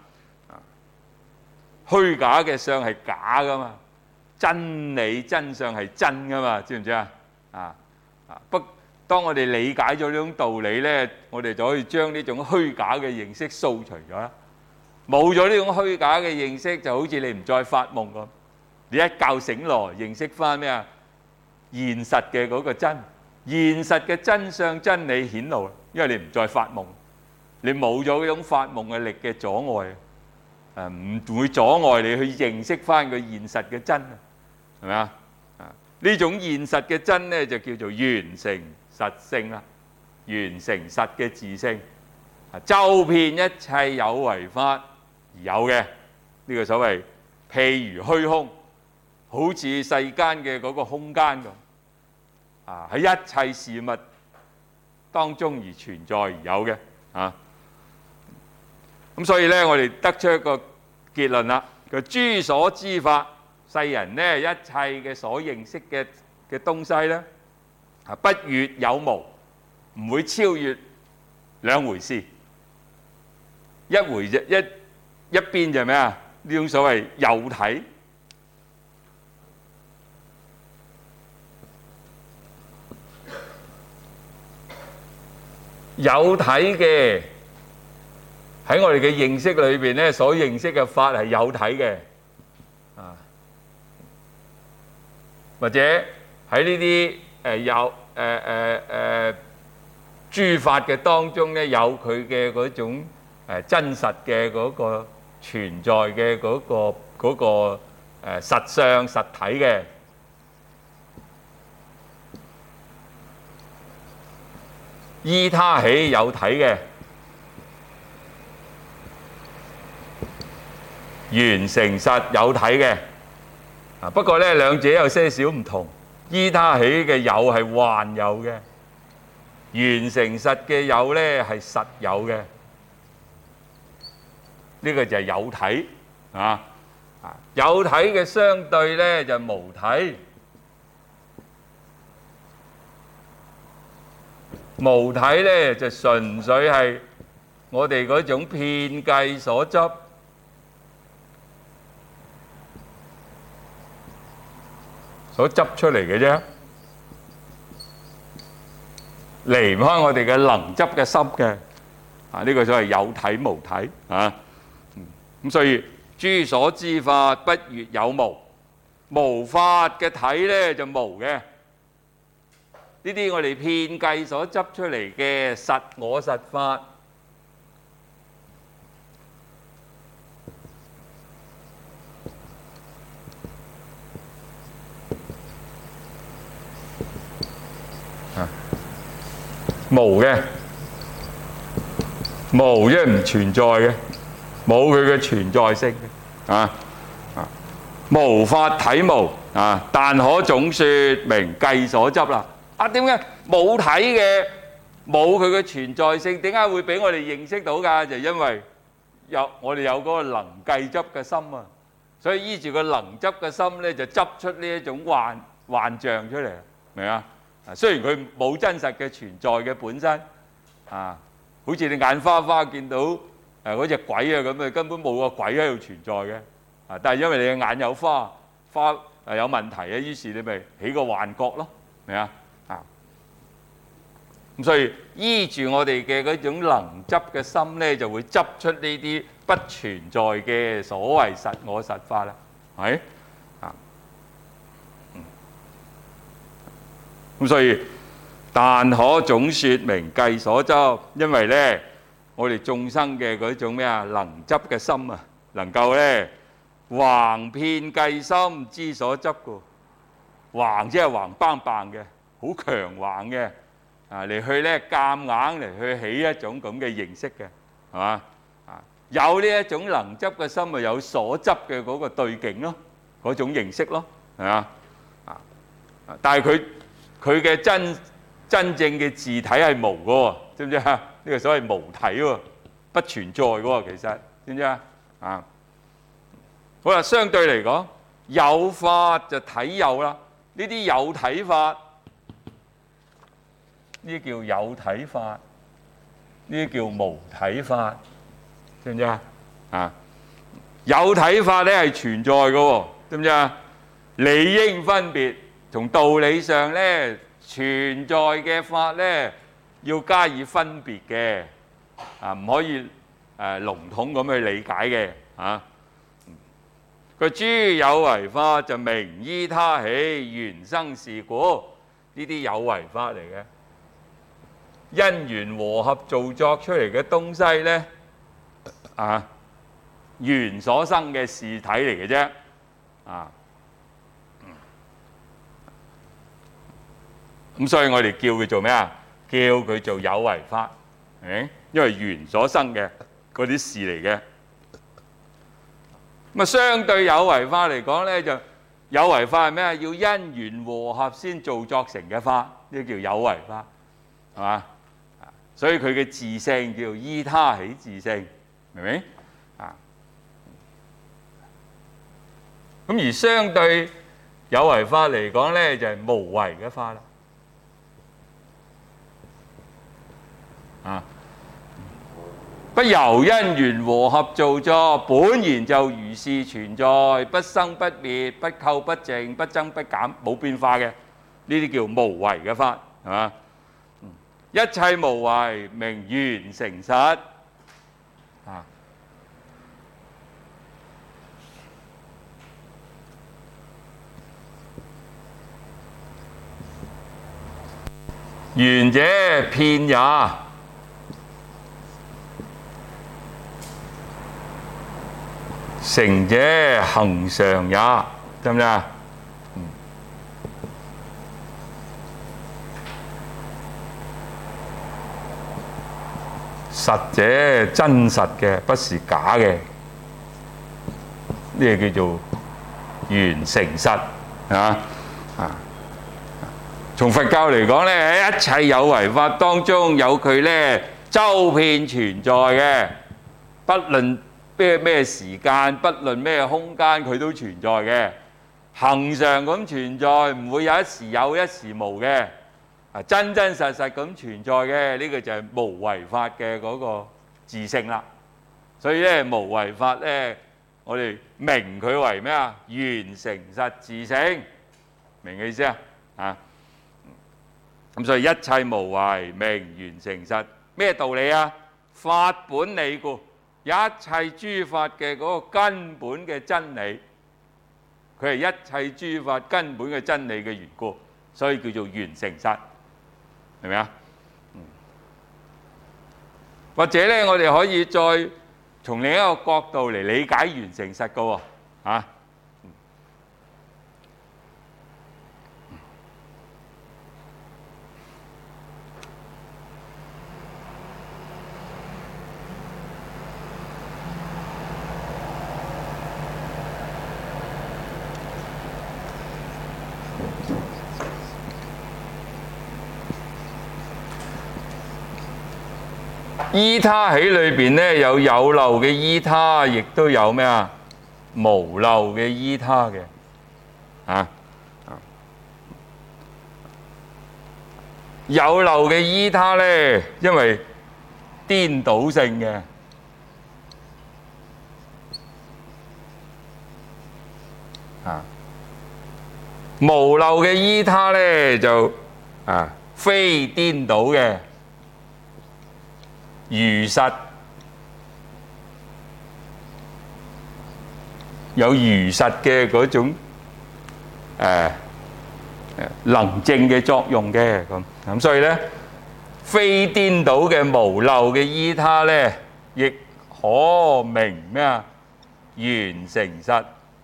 虛假嘅相係假噶嘛。真理真相係真噶嘛，知唔知啊？啊啊！不，當我哋理解咗呢種道理呢，我哋就可以將呢種虛假嘅認識掃除咗啦。冇咗呢種虛假嘅認識，就好似你唔再發夢咁。你一覺醒來，認識翻咩啊？現實嘅嗰個真，現實嘅真相真理顯露，因為你唔再發夢，你冇咗嗰種發夢嘅力嘅阻礙，誒唔會阻礙你去認識翻個現實嘅真。係咪啊？啊！呢種現實嘅真呢，就叫做緣成實性啦，緣成實嘅自性，啊，周遍一切有為法而有嘅呢、這個所謂譬如虛空，好似世間嘅嗰個空間咁，啊喺一切事物當中而存在而有嘅啊。咁所以呢，我哋得出一個結論啦，個諸所知法。世人呢，一切嘅所認識嘅嘅東西呢，啊不越有無，唔會超越兩回事。一回就一一邊就係咩啊？呢種所謂有體，有體嘅喺我哋嘅認識裏邊呢，所認識嘅法係有體嘅。或者喺呢啲誒有誒誒誒諸法嘅當中咧，有佢嘅嗰種誒真實嘅嗰個存在嘅嗰個嗰個誒實相實體嘅。依他起有體嘅，緣成實有體嘅。啊，不過咧兩者有些少唔同。依他起嘅有係幻有嘅，緣成實嘅有咧係實有嘅。呢個就係有體啊！啊，有體嘅相對咧就無體。無體咧就純粹係我哋嗰種遍計所執，所執出嚟嘅啫，離唔開我哋嘅能執嘅心嘅。啊，呢個所謂有體無體啊。咁所以諸所知法不越有無，無法嘅體咧就無嘅。呢啲我哋遍計所執出嚟嘅實我實法，啊，無嘅，無即係唔存在嘅，冇佢嘅存在性嘅，啊啊，無法體無啊，但可總說明計所執啦。啊，點解冇體嘅冇佢嘅存在性，點解會俾我哋認識到㗎？就因為有我哋有嗰個能計執嘅心啊，所以依住個能執嘅心咧，就執出呢一種幻幻象出嚟，明啊？雖然佢冇真實嘅存在嘅本身啊，好似你眼花花見到誒嗰隻鬼啊咁啊，根本冇個鬼喺度存在嘅啊，但係因為你嘅眼有花花誒有問題啊，於是你咪起個幻覺咯，明啊？啊，咁所以依住我哋嘅嗰種能執嘅心咧，就會執出呢啲不存在嘅所謂實我實法啦，係啊，咁所以但可總説明計所執，因為咧我哋眾生嘅嗰種咩啊能執嘅心啊，能夠咧橫遍計心之所執嘅，橫即係橫邦棒嘅，好強橫嘅。啊！嚟去咧，夾硬嚟去起一種咁嘅認識嘅，係嘛？啊，有呢一種能執嘅心，咪有所執嘅嗰個對境咯，嗰種認識咯，係嘛？啊，但係佢佢嘅真真正嘅字體係無嘅喎，知唔知啊？呢個所謂無體喎，不存在嘅喎，其實知唔知啊？啊，好啦，相對嚟講，有法就體有啦，呢啲有體法。呢啲叫有體法，呢啲叫無體法，知唔知啊？啊，有體法咧係存在嘅喎，知唔知啊？理應分別，從道理上咧存在嘅法咧要加以分別嘅，啊唔可以誒籠統咁去理解嘅，啊個諸有為法就名依他起，緣生事故，呢啲有為法嚟嘅。因緣和合造作出嚟嘅東西咧，啊，緣所生嘅事體嚟嘅啫，啊，咁所以我哋叫佢做咩啊？叫佢做有為法，誒，因為緣所生嘅嗰啲事嚟嘅。咁啊，相對有為法嚟講咧，就有為法係咩啊？要因緣和合先造作成嘅法，呢叫有為法，係嘛？所以佢嘅自性叫依他起自性，明唔明啊？咁而相對有為法嚟講咧，就係無為嘅法啦。啊，不由因緣和合造作，本然就如是存在，不生不滅，不垢不淨，不增不減，冇變化嘅，呢啲叫無為嘅法，係嘛？一切無為名緣成實，啊，緣者遍也，成者恒常也，得唔得啊？實者真實嘅，不是假嘅，呢個叫做緣成實，係嘛？啊，從佛教嚟講咧，喺一切有為法當中有佢咧周遍存在嘅，不論咩咩時間，不論咩空間，佢都存在嘅，恆常咁存在，唔會有一時有一時無嘅。真真實實咁存在嘅，呢個就係無為法嘅嗰個自性啦。所以咧，無為法咧，我哋名佢為咩啊？緣成實自性，明嘅意思啊？啊，咁所以一切無為名緣成實，咩道理啊？法本理故，一切諸法嘅嗰個根本嘅真理，佢係一切諸法根本嘅真理嘅緣故，所以叫做緣成實。係咪啊？或者咧，我哋可以再從另一個角度嚟理解緣成實嘅喎，嚇。 依他起裏邊咧有有漏嘅依他，亦都有咩啊？無漏嘅依他嘅啊。有漏嘅依他咧，因為顛倒性嘅啊。無漏嘅依他咧就啊非顛倒嘅如實，有如實嘅嗰種誒能證嘅作用嘅咁咁，所以咧非顛倒嘅無漏嘅依他咧，亦可名咩啊？原誠實。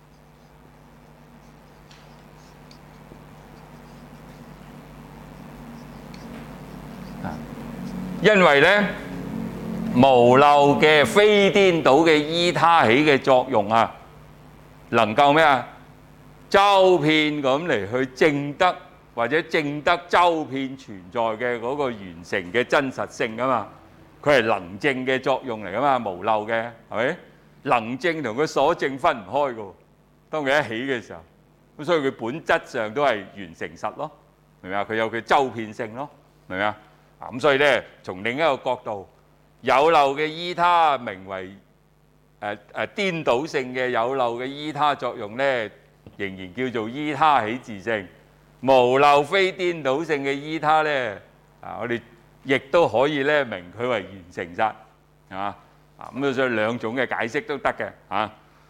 因為咧無漏嘅非顛倒嘅依他起嘅作用啊，能夠咩啊？周遍咁嚟去證得，或者證得周遍存在嘅嗰個完成嘅真實性噶嘛。佢係能證嘅作用嚟噶嘛，無漏嘅係咪？能證同佢所證分唔開噶。當佢一起嘅時候，咁所以佢本質上都係完誠實咯，明唔明啊？佢有佢周遍性咯，明唔明啊？咁所以咧，從另一個角度，有漏嘅依他名為誒誒顛倒性嘅有漏嘅依他作用咧，仍然叫做依他起自性。無漏非顛倒性嘅依他咧，啊，我哋亦都可以咧明佢為完誠實，係嘛？啊咁所以兩種嘅解釋都得嘅嚇。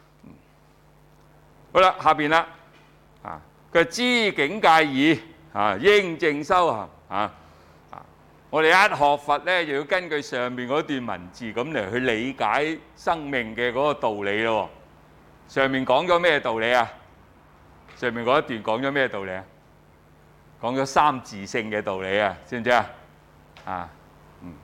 好啦，下邊啦，啊，佢知境界已，啊，應正修行，啊。我哋一學佛咧，就要根據上面嗰段文字咁嚟去理解生命嘅嗰個道理咯。上面講咗咩道理啊？上面嗰一段講咗咩道理啊？講咗三自性嘅道理啊，知唔知啊？啊，嗯，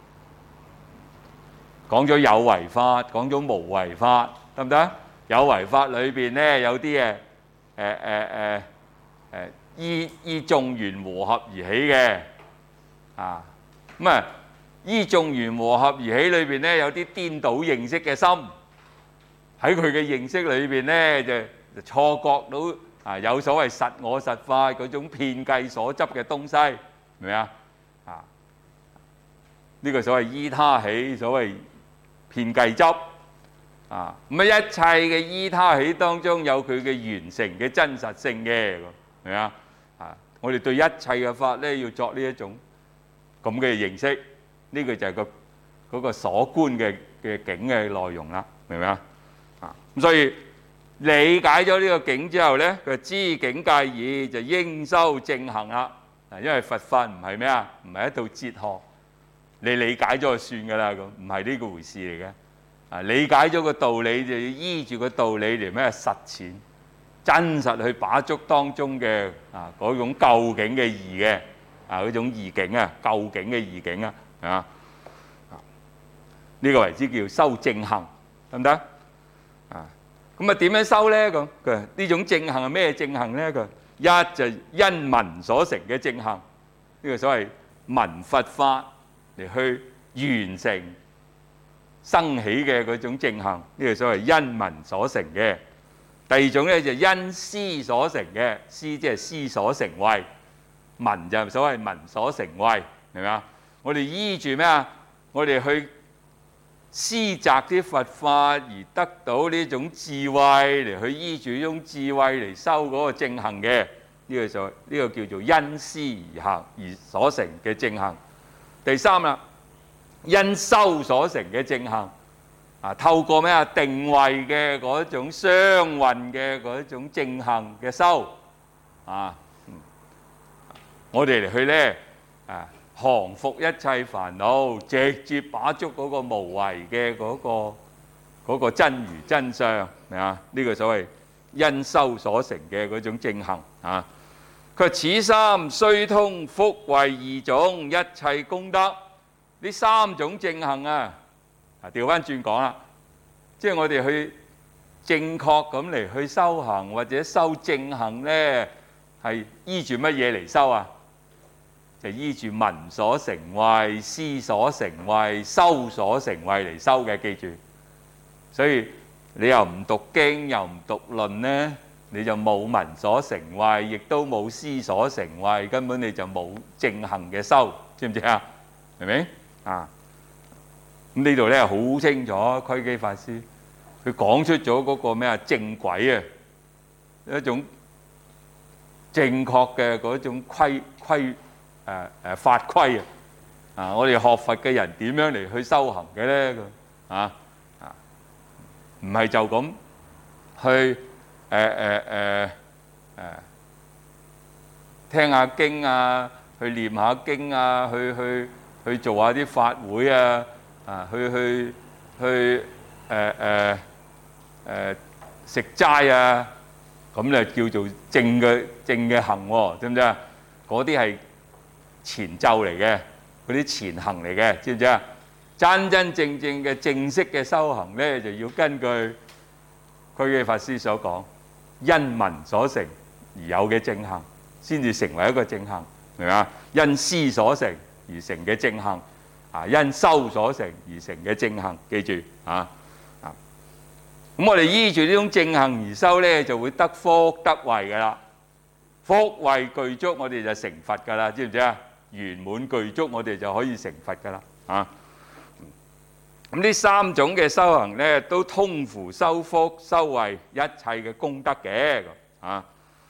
講咗有為法，講咗無為法，得唔得？有為法裏邊咧有啲誒誒誒誒誒依依眾緣和合而起嘅，啊。咁啊，依眾緣和合而起裏邊咧，有啲顛倒認識嘅心，喺佢嘅認識裏邊咧，就錯覺到啊有所謂實我實法嗰種遍計所執嘅東西，明唔明啊？啊，呢個所謂依他起，所謂遍計執啊，咁啊一切嘅依他起當中有佢嘅完成嘅真實性嘅，明唔明啊？啊，我哋對一切嘅法咧要作呢一種咁嘅認識，呢個就係個嗰個所觀嘅嘅境嘅內容啦，明唔明啊？啊，咁所以理解咗呢個境之後咧，佢知境界已，就應修正行啦。嗱，因為佛法唔係咩啊？唔係一套哲學，你理解咗就算㗎啦，咁唔係呢個回事嚟嘅。啊，理解咗個道理就要依住個道理嚟咩實踐，真實去把捉當中嘅啊嗰種究竟嘅義嘅。啊！嗰種義境啊，究竟嘅義境啊，係嘛？呢個為之叫修正行，得唔得？啊，咁啊點樣修咧？咁佢呢種正行係咩正行咧？佢一就因聞所成嘅正行，呢個所謂聞佛法嚟去完成生起嘅嗰種正行，呢個所謂因聞所成嘅。第二種咧就因思所成嘅，思即係思所成慧。聞就係所謂聞所成慧，明唔明啊？我哋依住咩啊？我哋去思摘啲佛法而得到呢種智慧，嚟去依住呢種智慧嚟修嗰個正行嘅，呢個就呢個叫做因思而行而所成嘅正行。第三啦，因修所成嘅正行啊，透過咩啊？定慧嘅嗰種雙運嘅嗰種正行嘅修啊。我哋嚟去咧啊，降伏一切煩惱，直接把捉嗰個無為嘅嗰個嗰個真如真相，明啊？呢個所謂因修所成嘅嗰種正行啊。佢話此三須通福慧二種一切功德，呢三種正行啊，啊調翻轉講啦，即係我哋去正確咁嚟去修行或者修正行咧，係依住乜嘢嚟修啊？ 就依住民所成慧、思所成慧、修所成慧嚟修嘅，記住。所以你又唔讀經又唔讀論呢，你就冇民所成慧，亦都冇思所成慧，根本你就冇正行嘅修，知唔知啊？明唔明啊？咁呢度咧好清楚，窺基法師佢講出咗嗰個咩啊正軌啊，一種正確嘅嗰種規規誒誒法規啊！啊，我哋學佛嘅人點樣嚟去修行嘅咧？啊啊，唔係就咁去誒誒誒誒聽下經啊，去念下經啊，去去去做下啲法會啊，啊，去去去誒誒誒食齋啊，咁咧叫做正嘅正嘅行喎，知唔知啊？嗰啲係前奏嚟嘅，嗰啲前行嚟嘅，知唔知啊？真真正正嘅正式嘅修行咧，就要根據窺基法師所講，因民所成而有嘅正行，先至成為一個正行，明嘛？因思所成而成嘅正行，啊，因修所成而成嘅正行，記住啊啊！咁我哋依住呢種正行而修咧，就會得福得慧噶啦，福慧具足，我哋就成佛噶啦，知唔知啊？圓滿具足，我哋就可以成佛噶啦，啊！咁呢三種嘅修行咧，都通乎修福、修慧一切嘅功德嘅，啊！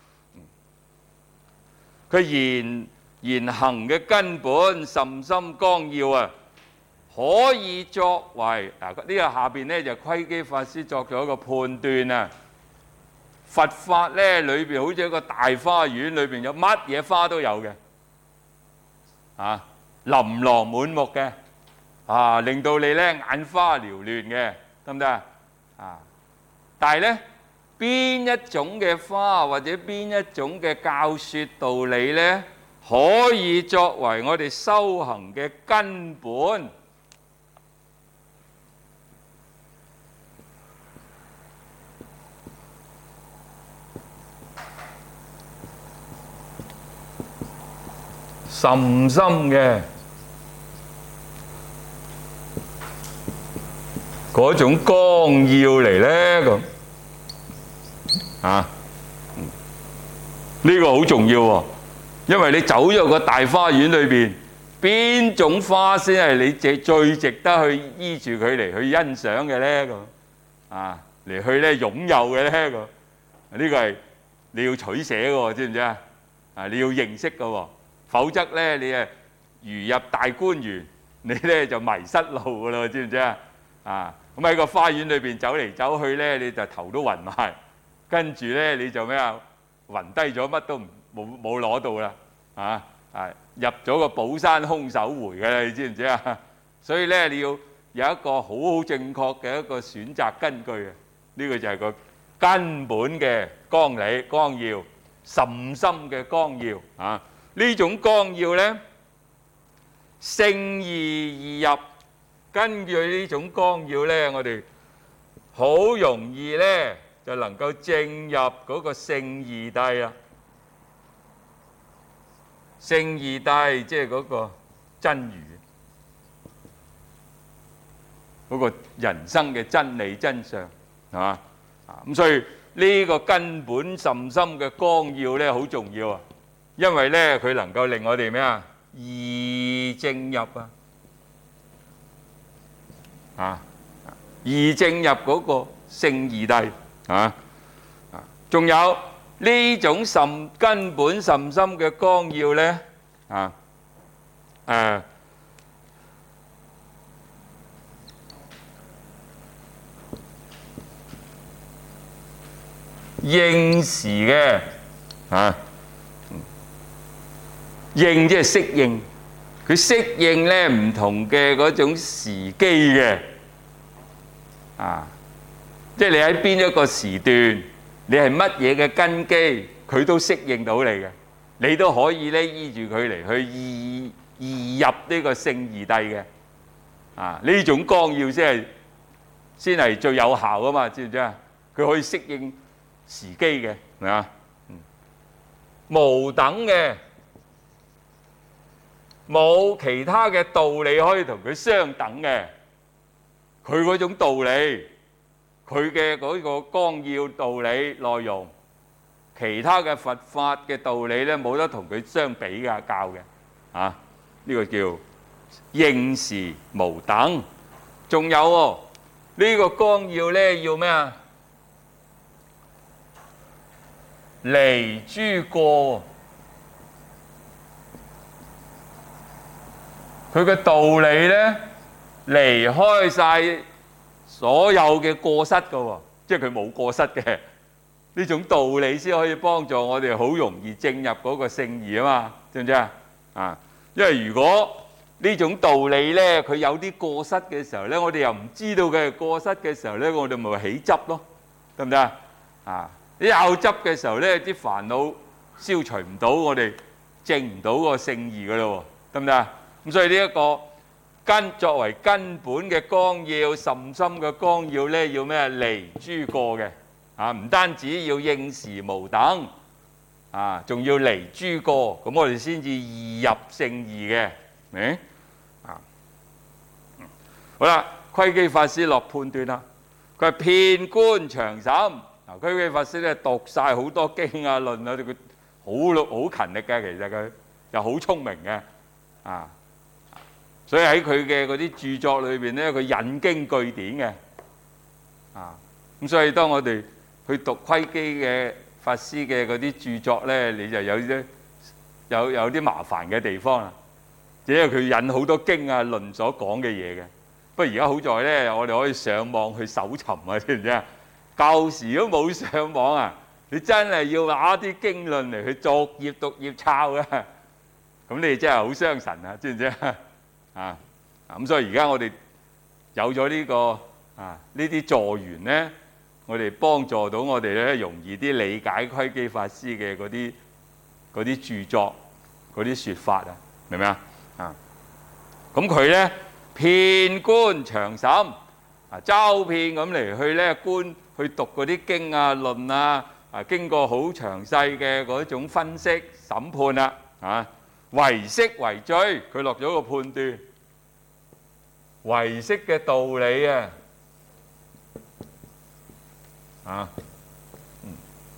佢言言行嘅根本甚深綱要啊，可以作為嗱，呢個下邊咧就窺基法師作咗一個判斷啊。佛法咧裏邊好似一個大花園，裏邊有乜嘢花都有嘅，啊，琳琅滿目嘅。啊，令到你咧眼花繚亂嘅，得唔得啊？啊！但係咧，邊一種嘅花或者邊一種嘅教説道理咧，可以作為我哋修行嘅根本？甚深嘅嗰種綱要嚟咧，咁啊，呢個好重要喎，因為你走咗個大花園裏邊，邊種花先係你最最值得去依住佢嚟去欣賞嘅咧？咁啊，嚟去咧擁有嘅咧？咁呢個係你要取捨嘅喎，知唔知啊？啊，你要認識嘅喎，否則咧你係如入大觀園，你咧就迷失路噶啦，知唔知啊？啊！咁喺個花園裏邊走嚟走去咧，你就頭都暈埋，跟住咧你就咩啊？暈低咗，乜都唔冇冇攞到啦！啊啊！入咗個寶山空手回嘅啦，你知唔知啊？所以咧你要有一個好好正確嘅一個選擇根據啊！呢個就係個根本嘅綱理綱要，甚深嘅綱要啊！呢種綱要咧，聖義易入。根據呢種綱要咧，我哋好容易咧就能夠證入嗰個聖義諦啦。聖義諦即係嗰個真如，嗰個人生嘅真理真相，係嘛？啊咁，所以呢個根本甚深嘅綱要咧好重要啊，因為咧佢能夠令我哋咩啊易證入啊。啊！易證入嗰個聖義諦啊！啊，仲有呢種甚根本甚深嘅綱要咧啊！誒，應時嘅啊，應即係適應。佢適應咧唔同嘅嗰種時機嘅，啊，即係你喺邊一個時段，你係乜嘢嘅根基，佢都適應到你嘅，你都可以咧依住佢嚟去易易入呢個聖義諦嘅，啊，呢種綱要先係先係最有效噶嘛，知唔知啊？佢可以適應時機嘅，係嘛？嗯，無等嘅。 冇其他嘅道理可以同佢相等嘅。佢嗰種道理，佢嘅嗰個綱要道理內容，其他嘅佛法嘅道理咧，冇得同佢相比㗎，教嘅啊，呢個叫應時無等。仲有喎，呢個綱要咧要咩啊？離諸過，佢嘅道理咧離開晒所有嘅過失㗎喎，即係佢冇過失嘅。呢種道理先可以幫助我哋好容易進入嗰個聖義啊嘛，知唔知啊？啊，因為如果呢種道理咧，佢有啲過失嘅時候咧，我哋又唔知道佢係過失嘅時候咧，我哋咪起執咯，得唔得啊？啊，你有執嘅時候咧，啲煩惱消除唔到，我哋證唔到個聖義噶咯喎，得唔得啊？咁所以呢一個根作為根本嘅綱要，甚深嘅綱要咧，要咩啊？離諸過嘅。啊！唔單止要應時無等，啊，仲要離諸過，咁我哋先至易入聖義嘅，明？啊，好啦，窺基法師落判斷啦，佢係遍觀詳審。啊，窺基法師咧讀晒好多經啊論啊，佢好好勤力嘅，其實佢又好聰明嘅，啊，所以喺佢嘅嗰啲著作裏邊咧，佢引經據典嘅，啊，咁所以當我哋去讀窺基嘅法師嘅嗰啲著作咧，你就有啲有有啲麻煩嘅地方啦。因為佢引好多經啊論所講嘅嘢嘅。不過而家好在咧，我哋可以上網去搜尋啊，知唔知啊？舊時都冇上網啊，你真係要拿啲經論嚟去逐頁逐頁抄啊。咁你真係好傷神啊，知唔知啊？啊咁所以而家我哋有咗呢個啊呢啲助緣咧。我哋幫助到我哋咧，容易啲理解窺基法師嘅嗰啲嗰啲著作、嗰啲説法啊，明唔明啊？啊，咁佢咧遍觀詳審啊，周遍咁嚟去咧觀去讀嗰啲經啊論啊，啊經過好詳細嘅嗰種分析審判啦，啊唯識為最，佢落咗個判斷，唯識嘅道理啊。啊，嗯，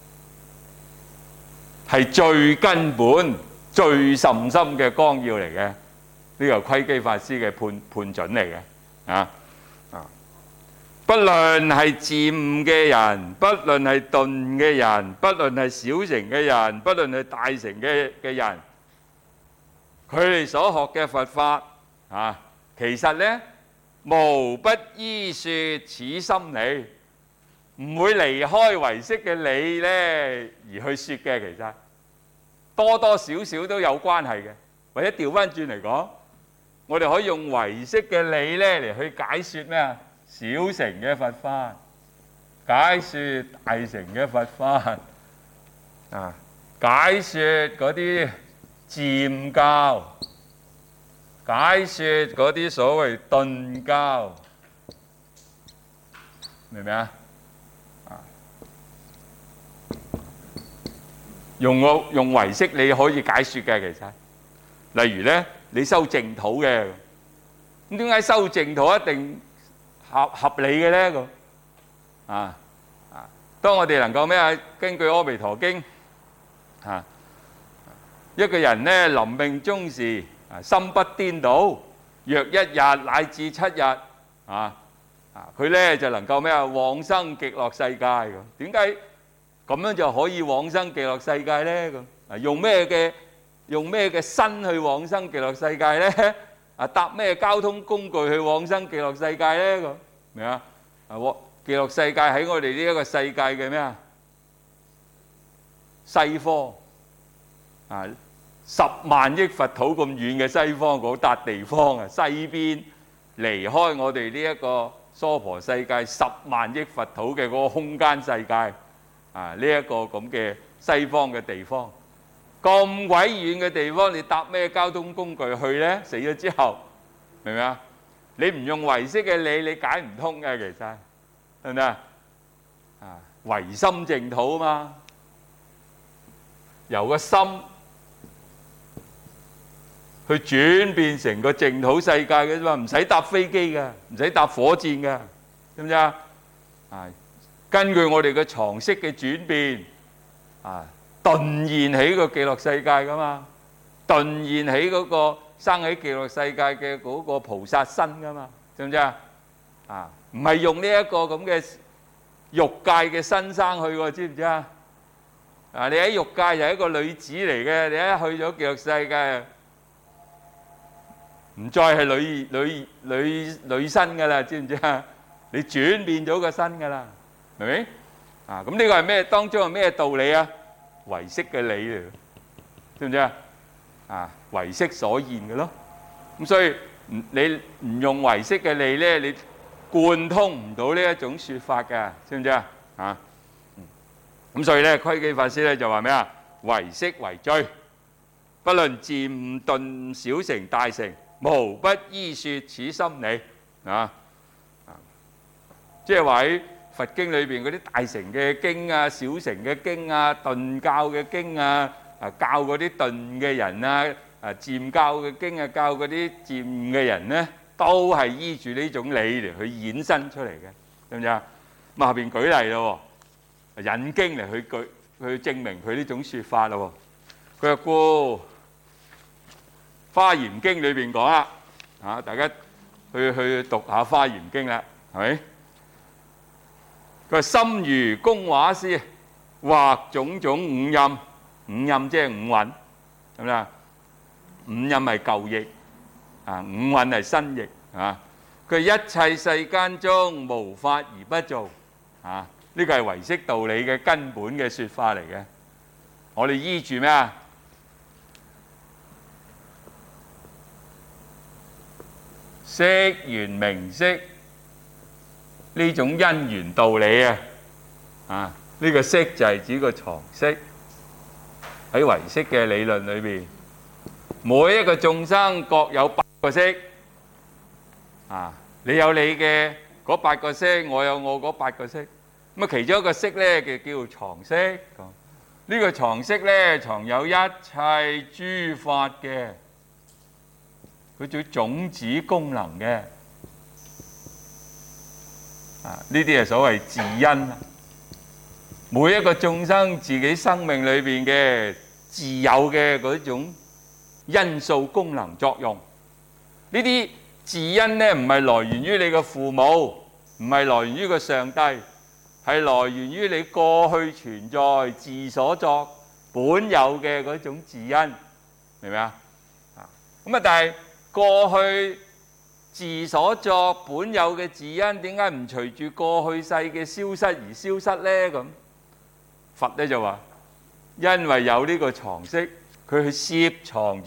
係最根本、最甚深嘅綱要嚟嘅，呢個係窺基法師嘅判判準嚟嘅，啊啊，不論係漸悟嘅人，不論係頓嘅人，不論係小乘嘅人，不論係大乘嘅嘅人，佢哋所學嘅佛法啊，其實咧無不依説此心理。唔會離開唯識嘅理咧而去説嘅，其實多多少少都有關係嘅。或者調翻轉嚟講，我哋可以用唯識嘅理咧嚟去解説咩啊？小乘嘅佛法，解説大乘嘅佛法，啊，解説嗰啲漸教，解説嗰啲所謂頓教，明唔明啊？用個用唯識你可以解説嘅，其實，例如咧，你修淨土嘅，咁點解修淨土一定合合理嘅咧？咁啊啊，當我哋能夠咩啊？根據《阿彌陀經》啊，一個人咧臨命終時啊，心不顛倒，若一日乃至七日啊啊，佢咧就能夠咩啊？往生極樂世界咁。點解？咁樣就可以往生極樂世界咧？咁啊，用咩嘅用咩嘅身去往生極樂世界咧？啊，搭咩交通工具去往生極樂世界咧？咁明啊？啊，極樂世界喺我哋呢一個世界嘅咩啊？西方啊，十萬億佛土咁遠嘅西方嗰笪地方啊，西邊離開我哋呢一個娑婆世界十萬億佛土嘅嗰個空間世界。啊！呢一個咁嘅西方嘅地方，咁鬼遠嘅地方，你搭咩交通工具去呢？死咗之後，明唔明啊？你唔用唯識嘅理，你解唔通嘅，其實係咪啊？啊，唯心淨土啊嘛，由個心去轉變成個淨土世界嘅啫嘛，唔使搭飛機㗎，唔使搭火箭㗎，知唔知啊？啊，根據我哋嘅常識嘅轉變，啊，頓現起個極樂世界㗎嘛，頓現起嗰個生喺極樂世界嘅嗰個菩薩身㗎嘛，知唔知啊？啊，唔係用呢一個咁嘅欲界嘅身生去喎，知唔知啊？啊，你喺欲界就係一個女子嚟嘅，你一去咗極樂世界，唔再係女女女女身㗎啦，知唔知啊？你轉變咗個身㗎啦，明唔明？啊，咁呢個係咩？當中係咩道理啊？唯識嘅理嚟，知唔知啊？啊，唯識所現嘅咯。咁所以唔你唔用唯識嘅理咧，你貫通唔到呢一種説法嘅，知唔知啊？啊，咁所以咧，窺基法師咧就話咩啊？唯識為最，不論漸悟頓小乘大乘，無不依説此心理啊。即係話喺佛經裏邊嗰啲大乘嘅經啊、小乘嘅經啊、頓教嘅經啊、啊教嗰啲頓嘅人啊、啊漸教嘅經啊，教嗰啲漸嘅人咧，都係依住呢種理嚟去衍生出嚟嘅，知唔知啊？咁下邊舉例咯，引經嚟去舉去證明佢呢種説法咯。佢話故《華嚴經》裏邊講啦，嚇大家去去讀下《華嚴經》啦，係咪？佢話心如工畫師，畫種種五陰，五陰即係五蘊，係咪啊？五陰係舊譯，啊五蘊係新譯，啊佢一切世間中無法而不造，啊呢個係唯識道理嘅根本嘅説法嚟嘅。我哋依住咩啊？識緣名色。呢種因緣道理啊，啊呢個識就係指個常識。喺唯識嘅理論裏邊，每一個眾生各有八個識，啊你有你嘅嗰八個識，我有我嗰八個識。咁啊，其中一個識咧就叫做常識。呢個常識咧藏有一切諸法嘅嗰種種子功能嘅。啊！呢啲係所謂自因，每一個眾生自己生命裏邊嘅自有嘅嗰種因素功能作用。呢啲自因呢，唔係來源於你嘅父母，唔係來源於個上帝，係來源於你過去存在自所作本有嘅嗰種自因，明唔明啊？啊咁啊，但係過去自所作本有嘅自因，點解唔隨住過去世嘅消失而消失呢？咁佛咧就話，因為有呢個常識，佢去攝藏住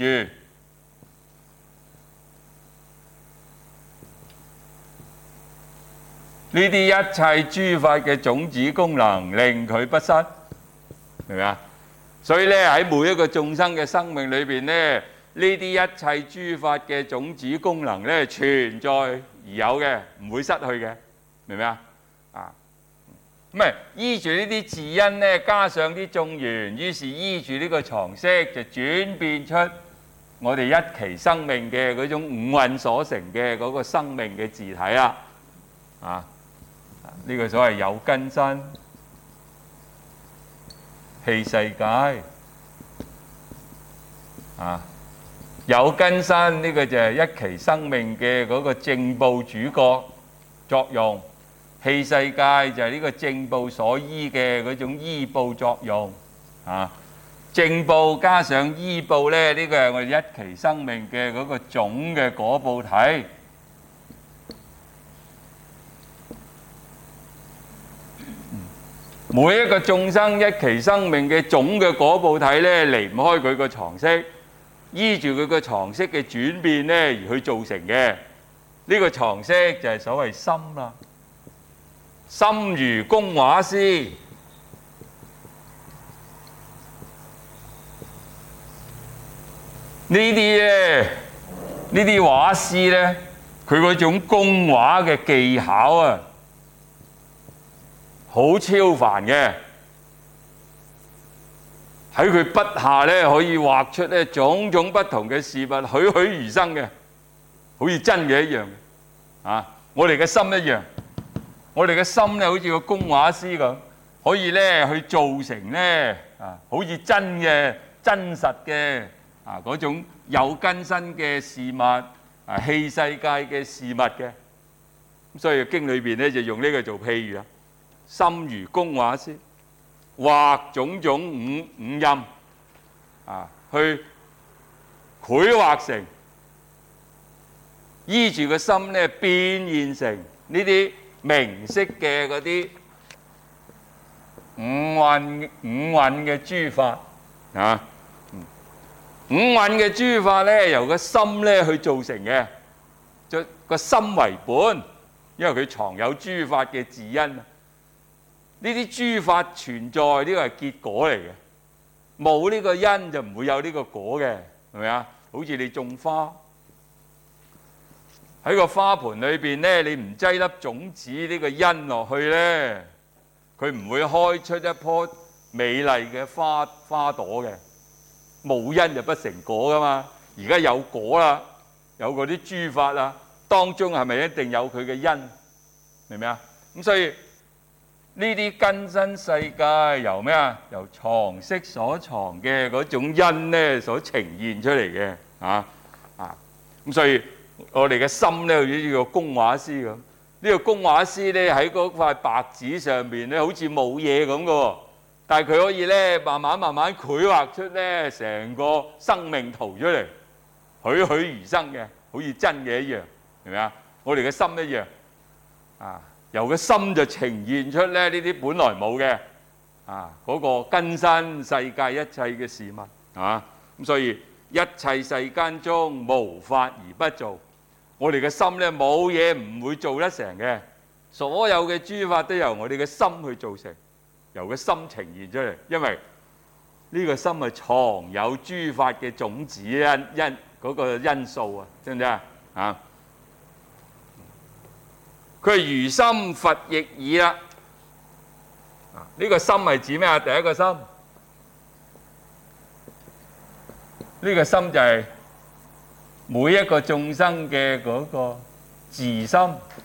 呢啲一切諸法嘅種子功能，令佢不失，明唔明啊？所以咧喺每一個眾生嘅生命裏邊咧，呢啲一切諸法嘅種子功能咧存在而有嘅，唔會失去嘅，明唔明啊？啊，咁咪依住呢啲自因咧，加上啲眾緣，於是依住呢個常識，就轉變出我哋一期生命嘅嗰種五蘊所成嘅嗰個生命嘅自體啦。啊，呢個所謂有根身器世界啊。有根身呢個就係一期生命嘅嗰個正報主角作用，器世界就係呢個正報所依嘅嗰種依報作用啊。正報加上依報咧，呢個係我哋一期生命嘅嗰個總嘅果報體。每一個眾生一期生命嘅總嘅果報體咧，離唔開佢個常識。依住佢個常識嘅轉變咧，而去造成嘅呢、這個常識就係所謂心啦。心如工畫師，呢啲咧，呢啲畫師咧，佢嗰種工畫嘅技巧啊，好超凡嘅， 喺佢筆下咧可以畫出咧種種不同嘅事物，栩栩如生嘅，好似真嘅一樣啊！我哋嘅心一樣，我哋嘅心咧好似個工畫師咁，可以咧去做成咧啊，好似真嘅、真實嘅啊嗰種有根身嘅事物啊，器世界嘅事物嘅。咁所以經裏邊咧就用呢個做譬喻啊，心如工畫師，畫種種五五音啊，去繪畫成，依住個心咧變現成呢啲明晰嘅嗰啲五蘊五蘊嘅諸法啊，五蘊嘅諸法咧由個心咧去造成嘅，就個心為本，因為佢藏有諸法嘅自因。呢啲諸法存在，呢個係結果嚟嘅，冇呢個因就唔會有呢個果嘅，係咪啊？好似你種花喺個花盆裏邊咧，你唔擠粒種子呢個因落去咧，佢唔會開出一棵美麗嘅花花朵嘅。冇因就不成果噶嘛。而家有果啦，有嗰啲諸法啦，當中係咪一定有佢嘅因？明唔明啊？咁所以呢啲根身世界由咩啊？由藏識所藏嘅嗰種因咧所呈現出嚟嘅啊啊！咁所以我哋嘅心咧好似個工畫師咁，呢個工畫師咧喺嗰塊白紙上邊咧好似冇嘢咁嘅喎，但係佢可以咧慢慢慢慢繪畫出咧成個生命圖出嚟，栩栩如生嘅，好似真嘅一樣，明唔明啊？我哋嘅心一樣啊！由個心就呈現出咧呢啲本來冇嘅啊嗰個根身世界一切嘅事物啊，咁所以一切世間中無法而不造。我哋嘅心咧冇嘢唔會做得成嘅，所有嘅諸法都由我哋嘅心去造成，由個心呈現出嚟。因為呢個心係藏有諸法嘅種子因因嗰個因素啊，知唔知啊？啊！佢係如心佛亦爾啦。呢個心係指咩啊？第一個心，呢個心就係每一個眾生嘅嗰個自心。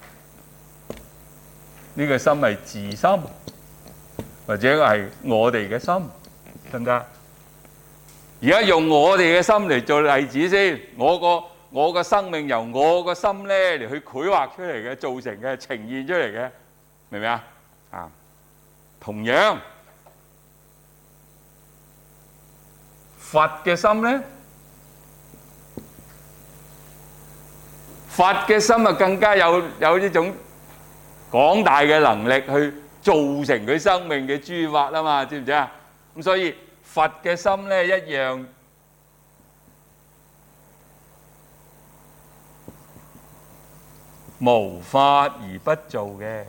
呢個心係自心，或者係我哋嘅心，得唔得？而家用我哋嘅心嚟做例子先，我個。我個生命由我個心咧嚟去繪畫出嚟嘅，造成嘅，呈現出嚟嘅，明唔明啊？啊，同樣佛嘅心咧，佛嘅心啊更加有有呢種廣大嘅能力去造成佢生命嘅諸法啊嘛，知唔知啊？咁所以佛嘅心咧一樣。無法而不造嘅，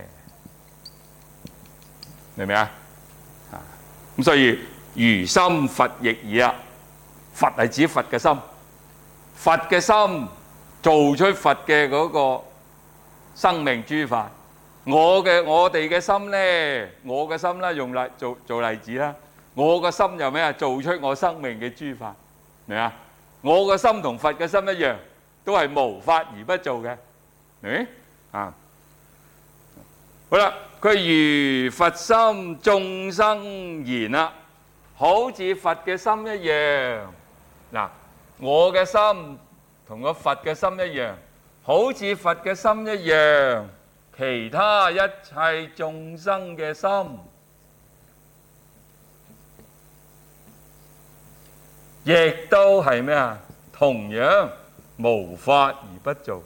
明唔明啊？啊，咁所以如心佛亦爾啊，佛係指佛嘅心，佛嘅心做出佛嘅嗰個生命諸法。我嘅我哋嘅心咧，我嘅心啦，用例做做例子啦。我嘅心又咩啊？做出我生命嘅諸法，明啊？我嘅心同佛嘅心一樣，都係無法而不造嘅。誒啊，好啦，佢如佛心眾生言啦，好似佛嘅心一樣。嗱，我嘅心同個佛嘅心一樣，好似佛嘅心一樣，其他一切眾生嘅心，亦都係咩啊？同樣無法而不造。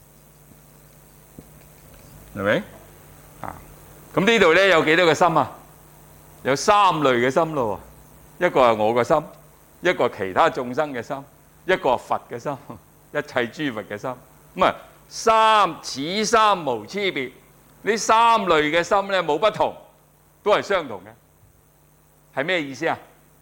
係咪？啊，咁呢度咧有幾多個心啊？有三類嘅心咯。一個係我嘅心，一個係其他眾生嘅心，一個係佛嘅心，一切諸佛嘅心。咁啊，三此三無差別。呢三類嘅心咧冇不同，都係相同嘅。係咩意思啊？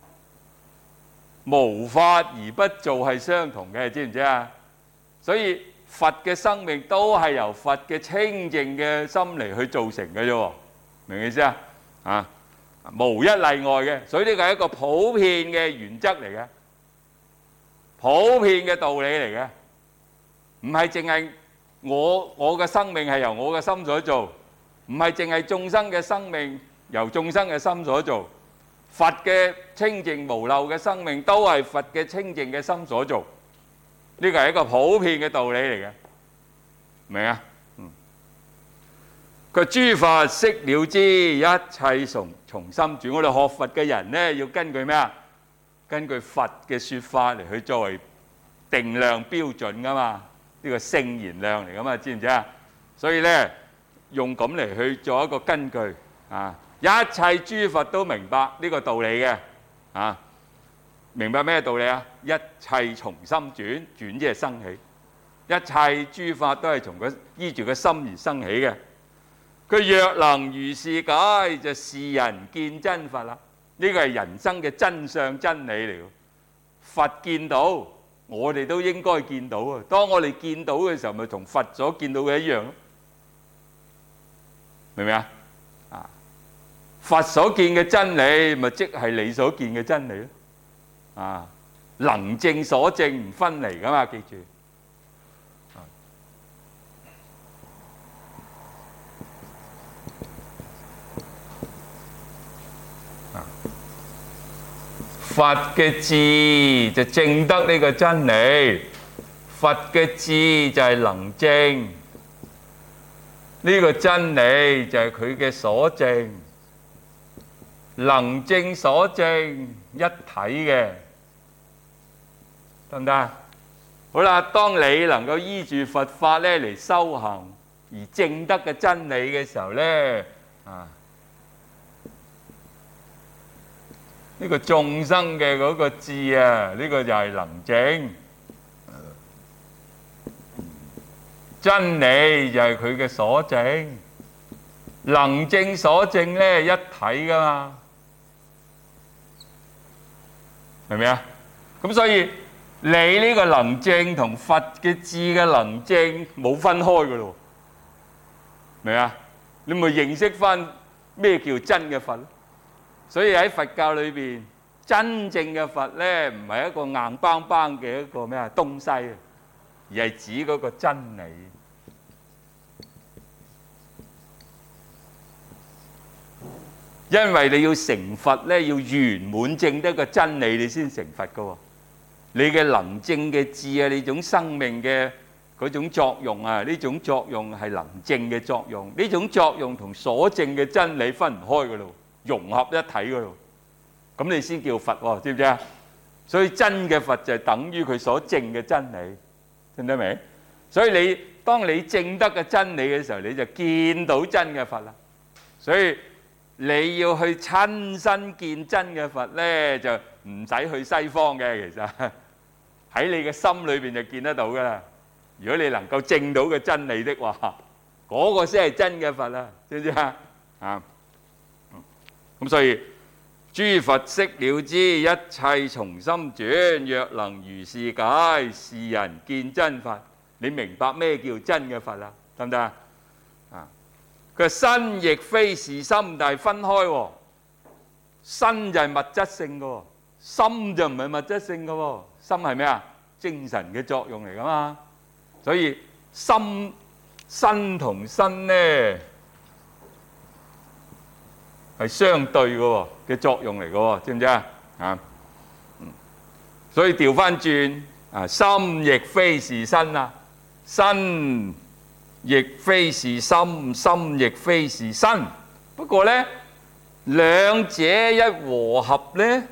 無法而不造係相同嘅，知唔知啊？所以佛嘅生命都係由佛嘅清淨嘅心嚟去造成嘅啫，明唔明意思啊？啊， 無一例外嘅。所以呢個係一個普遍嘅原則嚟嘅，普遍嘅道理嚟嘅，唔係淨係我我嘅生命係由我嘅心所做，唔係淨係眾生嘅生命由眾生嘅心所做。佛嘅清淨無漏嘅生命都係佛嘅清淨嘅心所做，呢個係一個普遍嘅道理嚟嘅，明啊？嗯。佢諸法悉了知，一切從從心轉。我哋學佛嘅人呢，要根據咩啊？根據佛嘅説法嚟去作為定量標準噶嘛，呢個聖言量嚟噶嘛，知唔知啊？所以呢，用咁嚟去做一個根據啊。一切諸佛都明白呢個道理嘅，啊，明白咩道理啊？一切從心轉，轉即係生起，一切諸法都係從佢依住個心而生起嘅。佢若能如是解，就示人見真佛啦。呢個係人生嘅真相真理嚟嘅。佛見到，我哋都應該見到啊！當我哋見到嘅時候，咪同佛所見到嘅一樣咯，明唔明啊？佛所見嘅真理，咪即係你所見嘅真理咯。啊，能證所證唔分離噶嘛，記住。啊，佛嘅智就證得呢個真理，佛嘅智就係能證呢個真理，就係佢嘅所證。能證所證一體嘅，得唔得啊？好啦，當你能夠依住佛法咧嚟修行而證得嘅真理嘅時候咧，啊，呢個眾生嘅嗰個智啊，呢個就係能證，真理就係佢嘅所證，能證所證咧一體噶嘛。明唔明啊？咁所以你呢個能證同佛嘅智嘅能證冇分開噶咯，明唔明啊？你咪認識翻咩叫真嘅佛咯。所以喺佛教裏邊，真正嘅佛咧唔係一個硬邦邦嘅一個咩啊東西，而係指嗰個真理。因為你要成佛咧，要圓滿證得個真理，你先成佛噶喎。你嘅能證嘅智啊，呢種生命嘅嗰種作用啊，呢種作用係能證嘅作用。呢種作用同所證嘅真理分唔開噶咯，融合一體噶咯。咁你先叫佛喎，知唔知啊？所以真嘅佛就係等於佢所證嘅真理，聽得明？所以你當你證得嘅真理嘅時候，你就見到真嘅佛啦。所以你要去親身見真嘅佛咧，就唔使去西方嘅，其實喺你嘅心裏邊就見得到噶啦。如果你能夠證到嘅真理的話，嗰個先係真嘅佛啦，知唔知啊？啊，咁所以諸佛悉了知，一切從心轉。若能如是解，示人見真佛。你明白咩叫真嘅佛啦？得唔得啊？啊！佢身亦非是心，但係分開喎。身就係物質性嘅喎，心就唔係物質性嘅喎。心係咩啊？精神嘅作用嚟噶嘛。所以心身同身咧係相對嘅喎嘅作用嚟嘅喎，知唔知啊？啊，所以調翻轉啊，心亦非是身啊，身亦非是心，心亦非是身。不過咧，兩者一和合咧，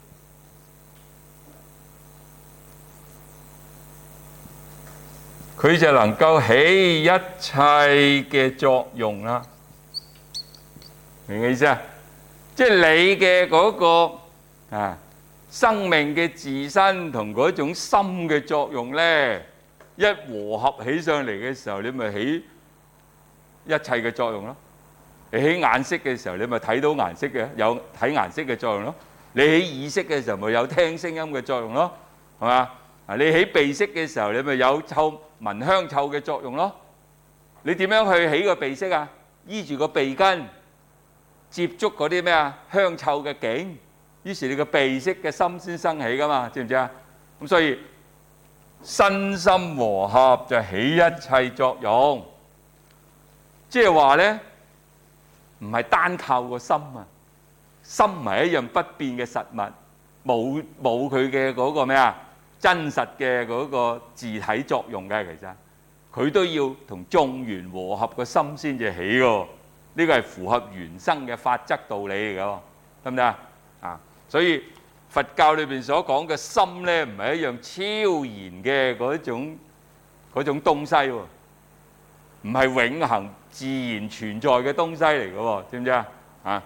佢就能夠起一切嘅作用啦。明嘅意思啊？即係你嘅嗰個啊生命嘅自身同嗰種心嘅作用咧，一和合起上嚟嘅時候，你咪起一切嘅作用咯。你起眼色嘅時候，你咪睇到顏色嘅，有睇顏色嘅作用咯。你起耳色嘅時候，咪有聽聲音嘅作用咯，係嘛？啊，你起鼻色嘅時候，你咪有臭聞香臭嘅作用咯。你點樣去起個鼻色啊？依住個鼻根， 接觸嗰啲咩啊香臭嘅境，於是你個鼻識嘅心先生起噶嘛，知唔知啊？咁所以身心和合就起一切作用，即係話咧唔係單靠個心啊，心唔係一樣不變嘅實物，冇冇佢嘅嗰個咩啊真實嘅嗰個自體作用嘅，其實佢都要同眾緣和合個心先至起嘅。呢個係符合原生嘅法則道理嚟嘅，得唔得啊？啊，所以佛教裏邊所講嘅心咧，唔係一樣超然嘅嗰種嗰種東西喎，唔係永恆自然存在嘅東西嚟嘅喎，知唔知啊？啊，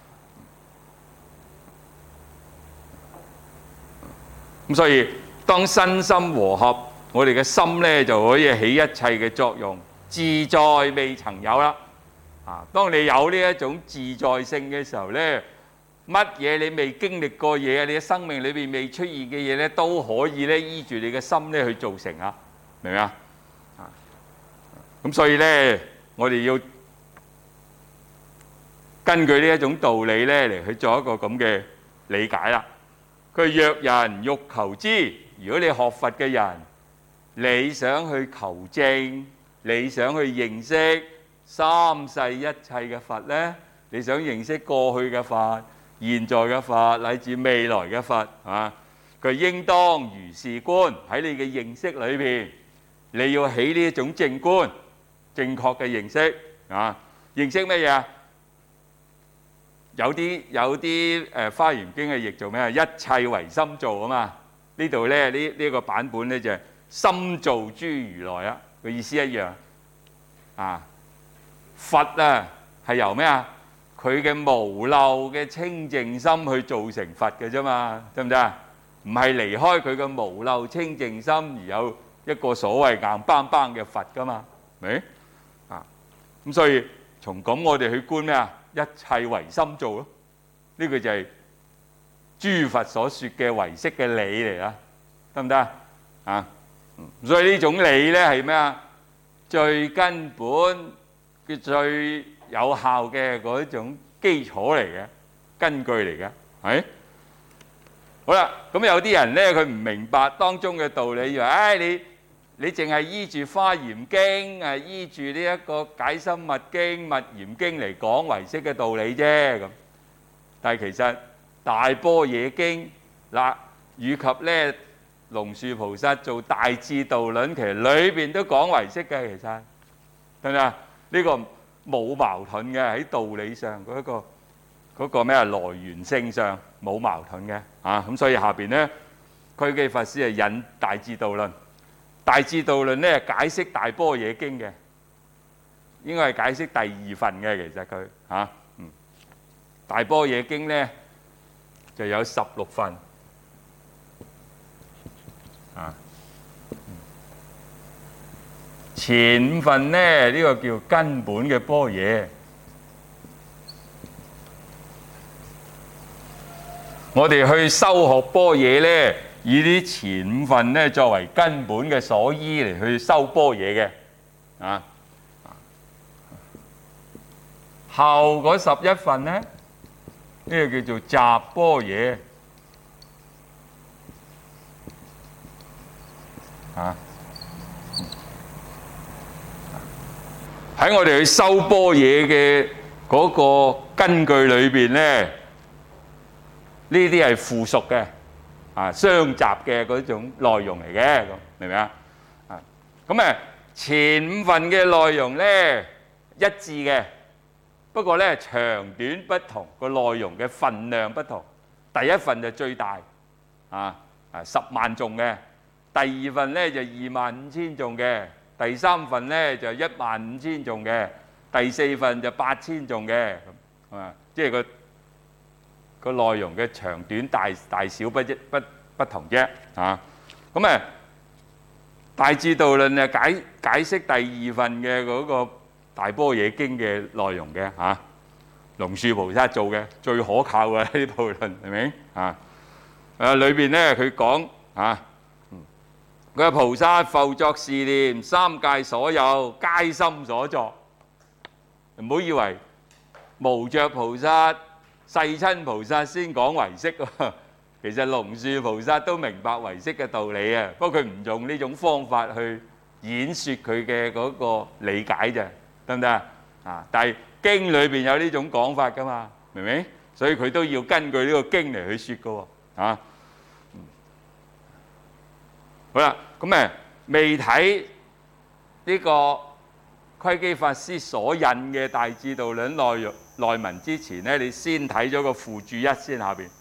咁所以當身心和合，我哋嘅心咧就可以起一切嘅作用，自在未曾有啦。啊！當你有呢一種自在性嘅時候咧，乜嘢你未經歷過嘢，你嘅生命裏邊未出現嘅嘢咧，都可以咧依住你嘅心咧去造成啊！明唔明啊？啊！咁所以咧，我哋要根據呢一種道理咧嚟去做一個咁嘅理解啦。佢若人欲求之，如果你學佛嘅人，你想去求證，你想去認識三世一切嘅佛呢，你想認識過去嘅佛、現在嘅佛，乃至未來嘅佛啊，佢應當如是觀。喺你嘅認識裏邊，你要起呢一種正觀、正確嘅認識啊。認識乜嘢啊？有啲有啲誒《華嚴經》係譯做咩啊？一切唯心造啊嘛。呢度咧呢呢個版本咧就係心造諸如來啊，個意思一樣啊。佛啊，係由咩啊？佢嘅無漏嘅清淨心去造成佛嘅啫嘛，得唔得啊？唔係離開佢嘅無漏清淨心而有一個所謂硬邦邦嘅佛噶嘛，明？啊，咁所以從咁我哋去觀咩啊？一切唯心造咯，呢個就係諸佛所說嘅唯識嘅理嚟啦，得唔得啊？啊，所以呢種理咧係咩啊？最根本。佢最有效嘅嗰種基礎嚟嘅根據嚟嘅，係好啦。咁有啲人咧，佢唔明白當中嘅道理，就話：唉，你你淨係依住《華嚴經》啊，依住呢一個《解深密經》《密嚴經》嚟講唯識嘅道理啫。咁，但係其實《大般若經》嗱，以及咧龍樹菩薩做《大智度論》，其實裏邊都講唯識嘅，其實得唔得啊？呢個冇矛盾嘅，喺道理上嗰個嗰個咩啊來源性上冇矛盾嘅啊。咁所以下邊咧，區基法師係引《大智度論》，《大智度論》咧解釋《大般若經》嘅，應該係解釋第二份嘅。其實佢嚇嗯，《大般若經》咧就有十六份啊。前五份呢，呢個叫根本嘅般若。我哋去修學般若呢，以啲前五份呢作為根本嘅所依嚟去修般若嘅啊。後嗰十一份呢，呢個叫做集般若啊。喺我哋去修般若嘅嗰個根據裏邊咧，呢啲係附屬嘅啊，相雜嘅嗰種內容嚟嘅，咁明唔明啊？啊，咁誒前五份嘅內容咧一致嘅，不過咧長短不同，個內容嘅分量不同。第一份就最大啊啊十萬頌嘅，第二份咧就二萬五千頌嘅。第三份咧就一萬五千頌嘅，第四份就八千頌嘅，咁啊，即係個個內容嘅長短大大小不一不不同啫，啊，咁誒大智度論啊解解釋第二份嘅嗰個大般若經嘅內容嘅嚇，龍樹菩薩做嘅最可靠嘅呢部論係咪啊？誒裏邊咧佢講啊。佢話菩薩復作是念，三界所有皆心所作。唔好以為無著菩薩、世親菩薩先講唯識喎。其實龍樹菩薩都明白唯識嘅道理啊，不過佢唔用呢種方法去演説佢嘅嗰個理解啫，得唔得啊？啊！但係經裏邊有呢種講法噶嘛，明唔明？所以佢都要根據呢個經嚟去説噶喎。啊，好啦，咁誒未睇呢個窺基法師所引嘅《大智度論》內容內文之前咧，你先睇咗個附注一先下邊。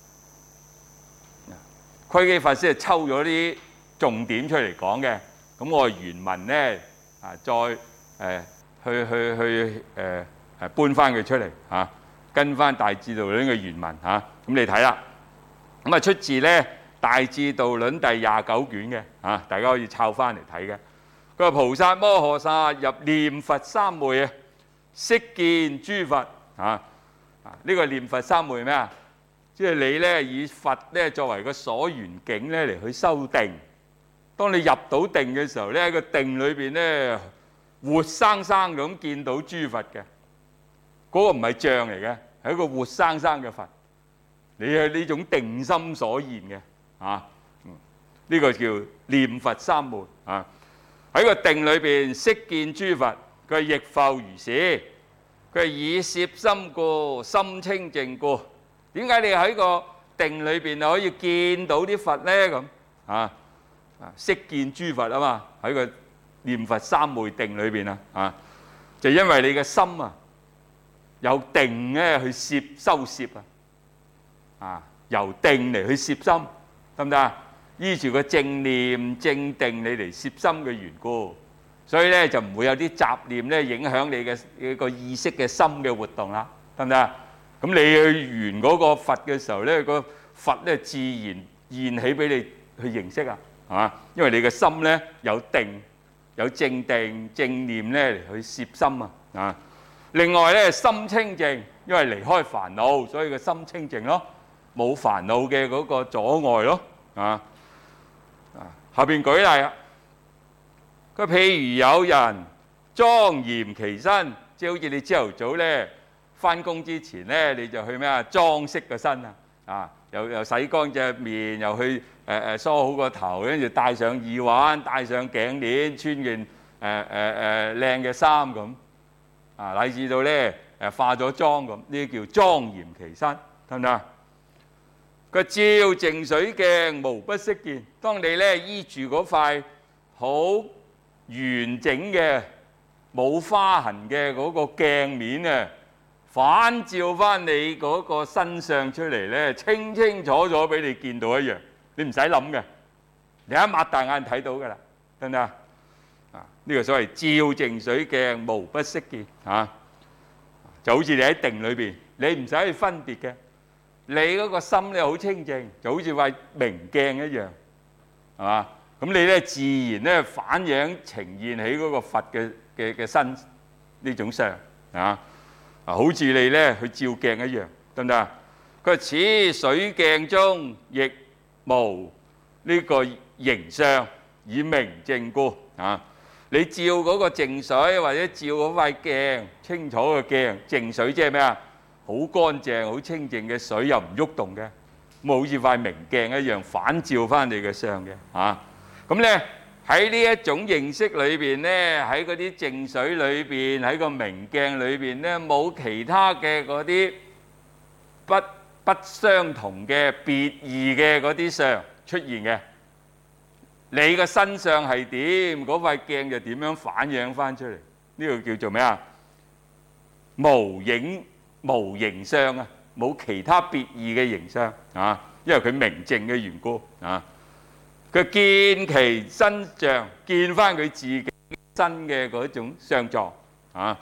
窺基法師係抽咗啲重點出嚟講嘅，咁我原文咧啊再誒、呃、去去去誒誒搬翻佢出嚟嚇、啊，跟翻《大智度論》嘅原文嚇，咁、啊、你睇啦。咁啊出自咧《大智度論》第廿九卷嘅嚇、啊，大家可以抄翻嚟睇嘅。佢話菩薩摩訶薩入念佛三昧啊，悉見諸佛嚇啊！呢、這個念佛三昧咩啊？即係你咧以佛咧作為個所緣境咧嚟去修定。當你入到定嘅時候咧，喺個定裏邊咧活生生咁見到諸佛嘅，嗰、那個唔係像嚟嘅，係一個活生生嘅佛。你係呢種定心所現嘅啊，嗯，呢、這個叫念佛三昧啊。喺個定裏邊悉見諸佛，佢亦復如是。佢係以攝心故，心清淨故。點解你喺個定裏邊可以見到啲佛咧？咁啊啊，悉見諸佛啊嘛，喺個念佛三昧定裏邊啊啊，就因為你嘅心啊有定咧去攝修攝啊啊，由定嚟去攝心，得唔得啊？依住個正念正定你嚟攝心嘅緣故，所以咧就唔會有啲雜念咧影響你嘅一個意識嘅心嘅活動啦，得唔得啊？咁你去緣嗰個佛嘅時候咧，個佛咧自然現起俾你去認識啊，係嘛？因為你嘅心咧有定有正定正念咧嚟去攝心啊啊！另外咧心清淨，因為離開煩惱，所以個心清淨咯，冇煩惱嘅嗰個阻礙咯啊啊！後邊舉例啊，佢譬如有人莊嚴其身，即係好似你朝頭早咧。翻工之前咧，你就去咩啊？裝飾個身啊！啊，又又洗乾隻面，又去誒誒、呃、梳好個頭，跟住戴上耳環，戴上頸鏈，穿件誒誒誒靚嘅衫咁啊，乃至到咧誒化咗妝咁，呢啲叫莊嚴其身，得唔得啊？個照淨水鏡，無不悉見。當你咧依住嗰塊好完整嘅冇花痕嘅嗰個鏡面啊！反照翻你嗰個身相出嚟咧，清清楚楚俾你見到一樣，你唔使諗嘅，你一擘大眼睇到噶啦，得唔得啊？啊，呢個所謂照淨水鏡，無不悉見啊，就好似你喺定裏邊，你唔使去分別嘅，你嗰個心咧好清淨，就好似塊明鏡一樣，係嘛？咁你咧自然咧反映呈現起嗰個佛嘅嘅嘅身呢種相啊。啊，好似你咧去照鏡一樣，得唔得啊？佢話此水鏡中亦無呢個形相，以明淨故啊！你照嗰個淨水或者照嗰塊鏡，清楚嘅鏡，淨水即係咩啊？好乾淨、好清淨嘅水又唔喐動嘅，咁好似塊明鏡一樣反照翻你嘅相嘅啊！咁咧。喺呢一種認識裏邊咧，喺嗰啲淨水裏邊，喺個明鏡裏邊咧，冇其他嘅嗰啲不不相同嘅別異嘅嗰啲相出現嘅。你個身相係點，嗰塊鏡就點樣反映翻出嚟？呢個叫做咩啊？無影無形相啊，冇其他別異嘅形相啊，因為佢明淨嘅緣故啊。佢見其身像，見翻佢自己身嘅嗰種相狀啊！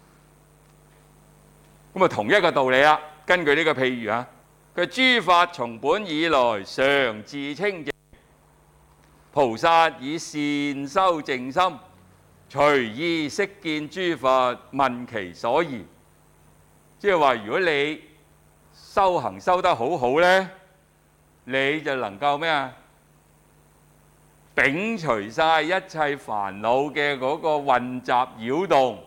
咁啊，同一個道理啦。根據呢個譬如啊，佢諸法從本以來常自清淨，菩薩以善修淨心，隨意悉見諸佛，問其所宜。即係話，如果你修行修得好好咧，你就能夠咩啊？摒除晒一切煩惱嘅嗰個混雜擾動，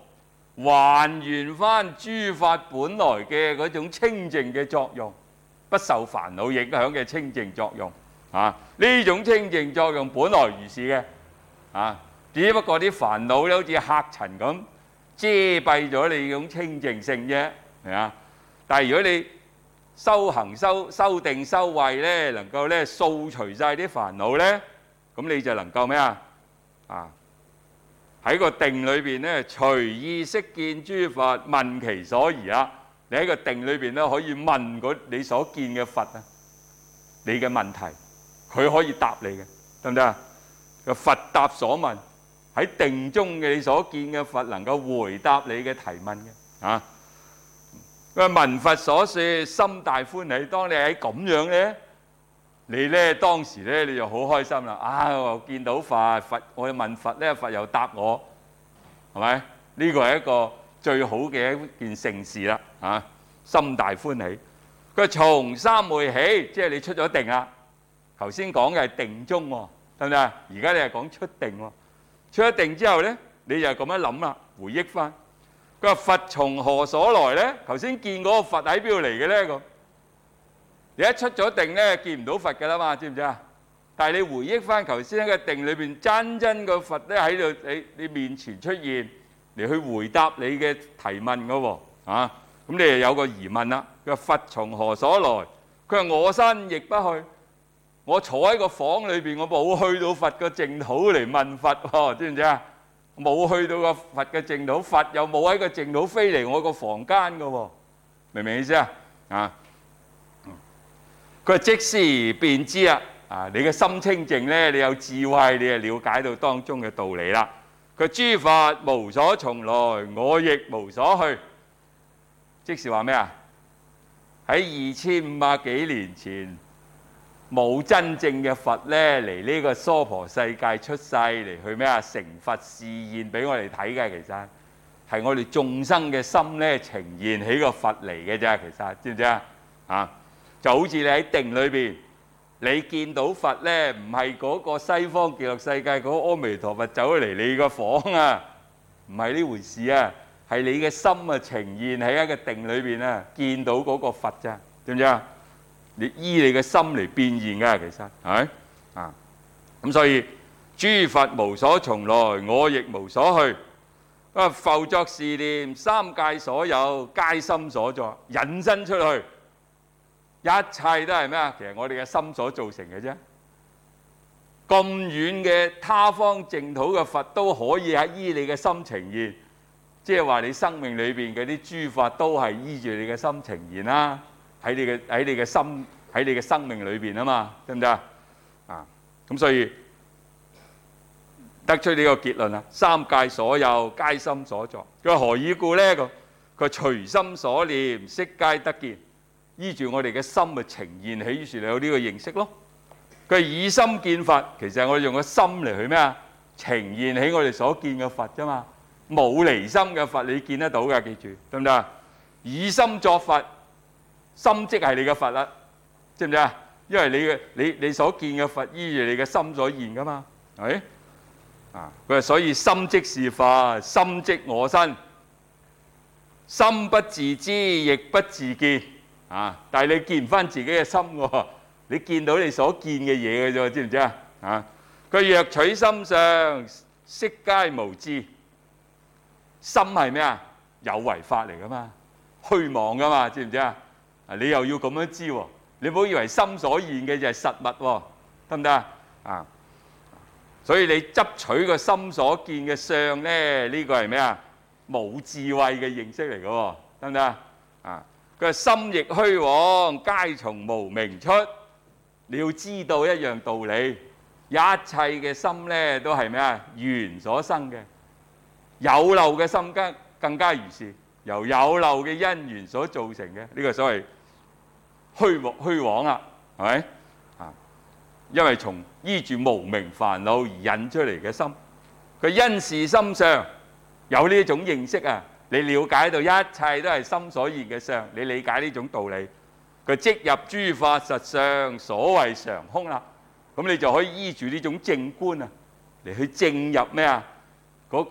還原翻諸法本來嘅嗰種清淨嘅作用，不受煩惱影響嘅清淨作用。啊，呢種清淨作用本來如是嘅，啊，只不過啲煩惱咧好似黑塵咁遮蔽咗你種清淨性啫，係啊。但係如果你修行修修定修慧咧，能夠咧掃除晒啲煩惱咧，咁你就能夠咩啊？啊，喺個定裏邊咧，隨意識見諸法，問其所疑啊！你喺個定裏邊咧，可以問嗰你所見嘅佛啊，你嘅問題，佢可以答你嘅，得唔得啊？個佛答所問，喺定中嘅你所見嘅佛能夠回答你嘅提問嘅啊！佢聞佛所說，心大歡喜。當你喺咁樣咧，你咧當時咧你就好開心啦！啊，我見到佛，佛我去問佛咧，佛又答我，係咪？呢個係一個最好嘅一件盛事啦！啊，心大歡喜。佢從三昧起，即係你出咗定啦。頭先講嘅係定中喎，得唔得啊？而家你係講出定喎。出咗定之後咧，你就咁樣諗啦，回憶翻。佢話佛從何所來咧？頭先見嗰個佛喺邊度嚟嘅咧？咁你一出咗定咧，見唔到佛㗎啦嘛，知唔知啊？但係你回憶翻頭先喺個定裏邊，真真個佛咧喺度你你面前出現嚟去回答你嘅提問㗎喎，啊！咁你就有個疑問啦。佢話佛從何所來？佢話我身亦不去，我坐喺個房裏邊，我冇去到佛個淨土嚟問佛喎，知唔知啊？冇去到個佛嘅淨土，佛又冇喺個淨土飛嚟我個房間嘅喎，明唔明意思啊？啊，佢話即時便知啊！啊，你嘅心清淨咧，你有智慧，你就了解到當中嘅道理啦。佢諸法無所從來，我亦無所去。即是話咩啊？喺二千五百幾年前，冇真正嘅佛咧嚟呢個娑婆世界出世嚟去咩啊？成佛示現俾我哋睇嘅，其實係我哋眾生嘅心咧呈現起個佛嚟嘅啫。其實知唔知啊？啊，就好似你喺定裏邊，你見到佛咧，唔係嗰個西方極樂世界嗰個阿彌陀佛走嚟你個房啊，唔係呢回事啊，係你嘅心啊呈現喺一個定裏邊啊，見到嗰個佛咋，知唔知啊？你依你嘅心嚟變現㗎，其實係咪啊？咁所以諸佛無所從來，我亦無所去。啊，復作是念，三界所有皆心所作，引申出去，一切都係咩啊？其實我哋嘅心所造成嘅啫。咁遠嘅他方淨土嘅佛都可以喺依你嘅心呈現，即係話你生命裏邊嗰啲諸法都係依住你嘅心呈現啦。喺你嘅喺你嘅心喺你嘅生命裏邊啊嘛，得唔得啊？啊，咁所以得出呢個結論啦。三界所有皆心所作。佢話何以故咧？佢佢隨心所念，悉皆得見。依住我哋嘅心咪呈現起，於是你有呢個認識咯。佢以心見佛，其實我哋用個心嚟去咩啊？呈現起我哋所見嘅佛啫嘛。冇離心嘅佛你見得到㗎，記住得唔得啊？以心作佛。心即係你嘅佛啦，知唔知啊？因為你嘅你你所見嘅佛依住你嘅心所現噶嘛，係咪？啊，佢話所以心即是佛，心即我身，心不自知，亦不自見啊！但係你見唔翻自己嘅心喎，你見到你所見嘅嘢嘅啫，知唔知啊？啊，佢若取心相，悉皆無知。心係咩啊？有為法嚟噶嘛，虛妄噶嘛，知唔知啊？你又要咁樣知喎？你唔好以為心所現嘅就係實物喎，得唔得啊？啊，所以你執取個心所見嘅相咧，呢個係咩啊？冇智慧嘅認識嚟嘅喎，得唔得啊？啊，佢話心亦虛妄，皆從無明出。你要知道一樣道理，一切嘅心咧都係咩啊？緣所生嘅，有漏嘅心更更加如是，由有漏嘅因緣所造成嘅，呢個所謂虛妄虛妄啦，係咪啊？因為從依住無明煩惱而引出嚟嘅心，佢因是心相有呢種認識啊，你了解到一切都係心所現嘅相，你理解呢種道理，佢即入諸法實相，所謂常空啦。咁你就可以依住呢種正觀啊，嚟去正入咩啊？嗰個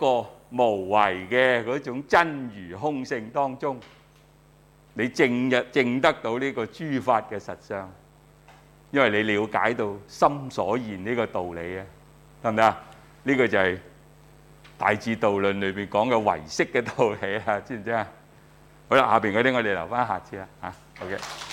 無為嘅嗰種真如空性當中，你證日證得到呢個諸法嘅實相，因為你了解到心所現呢個道理啊，得唔得啊？呢個就係大智度論裏邊講嘅唯識嘅道理啊，知唔知啊？好啦，下邊嗰啲我哋留翻下次啦嚇。OK。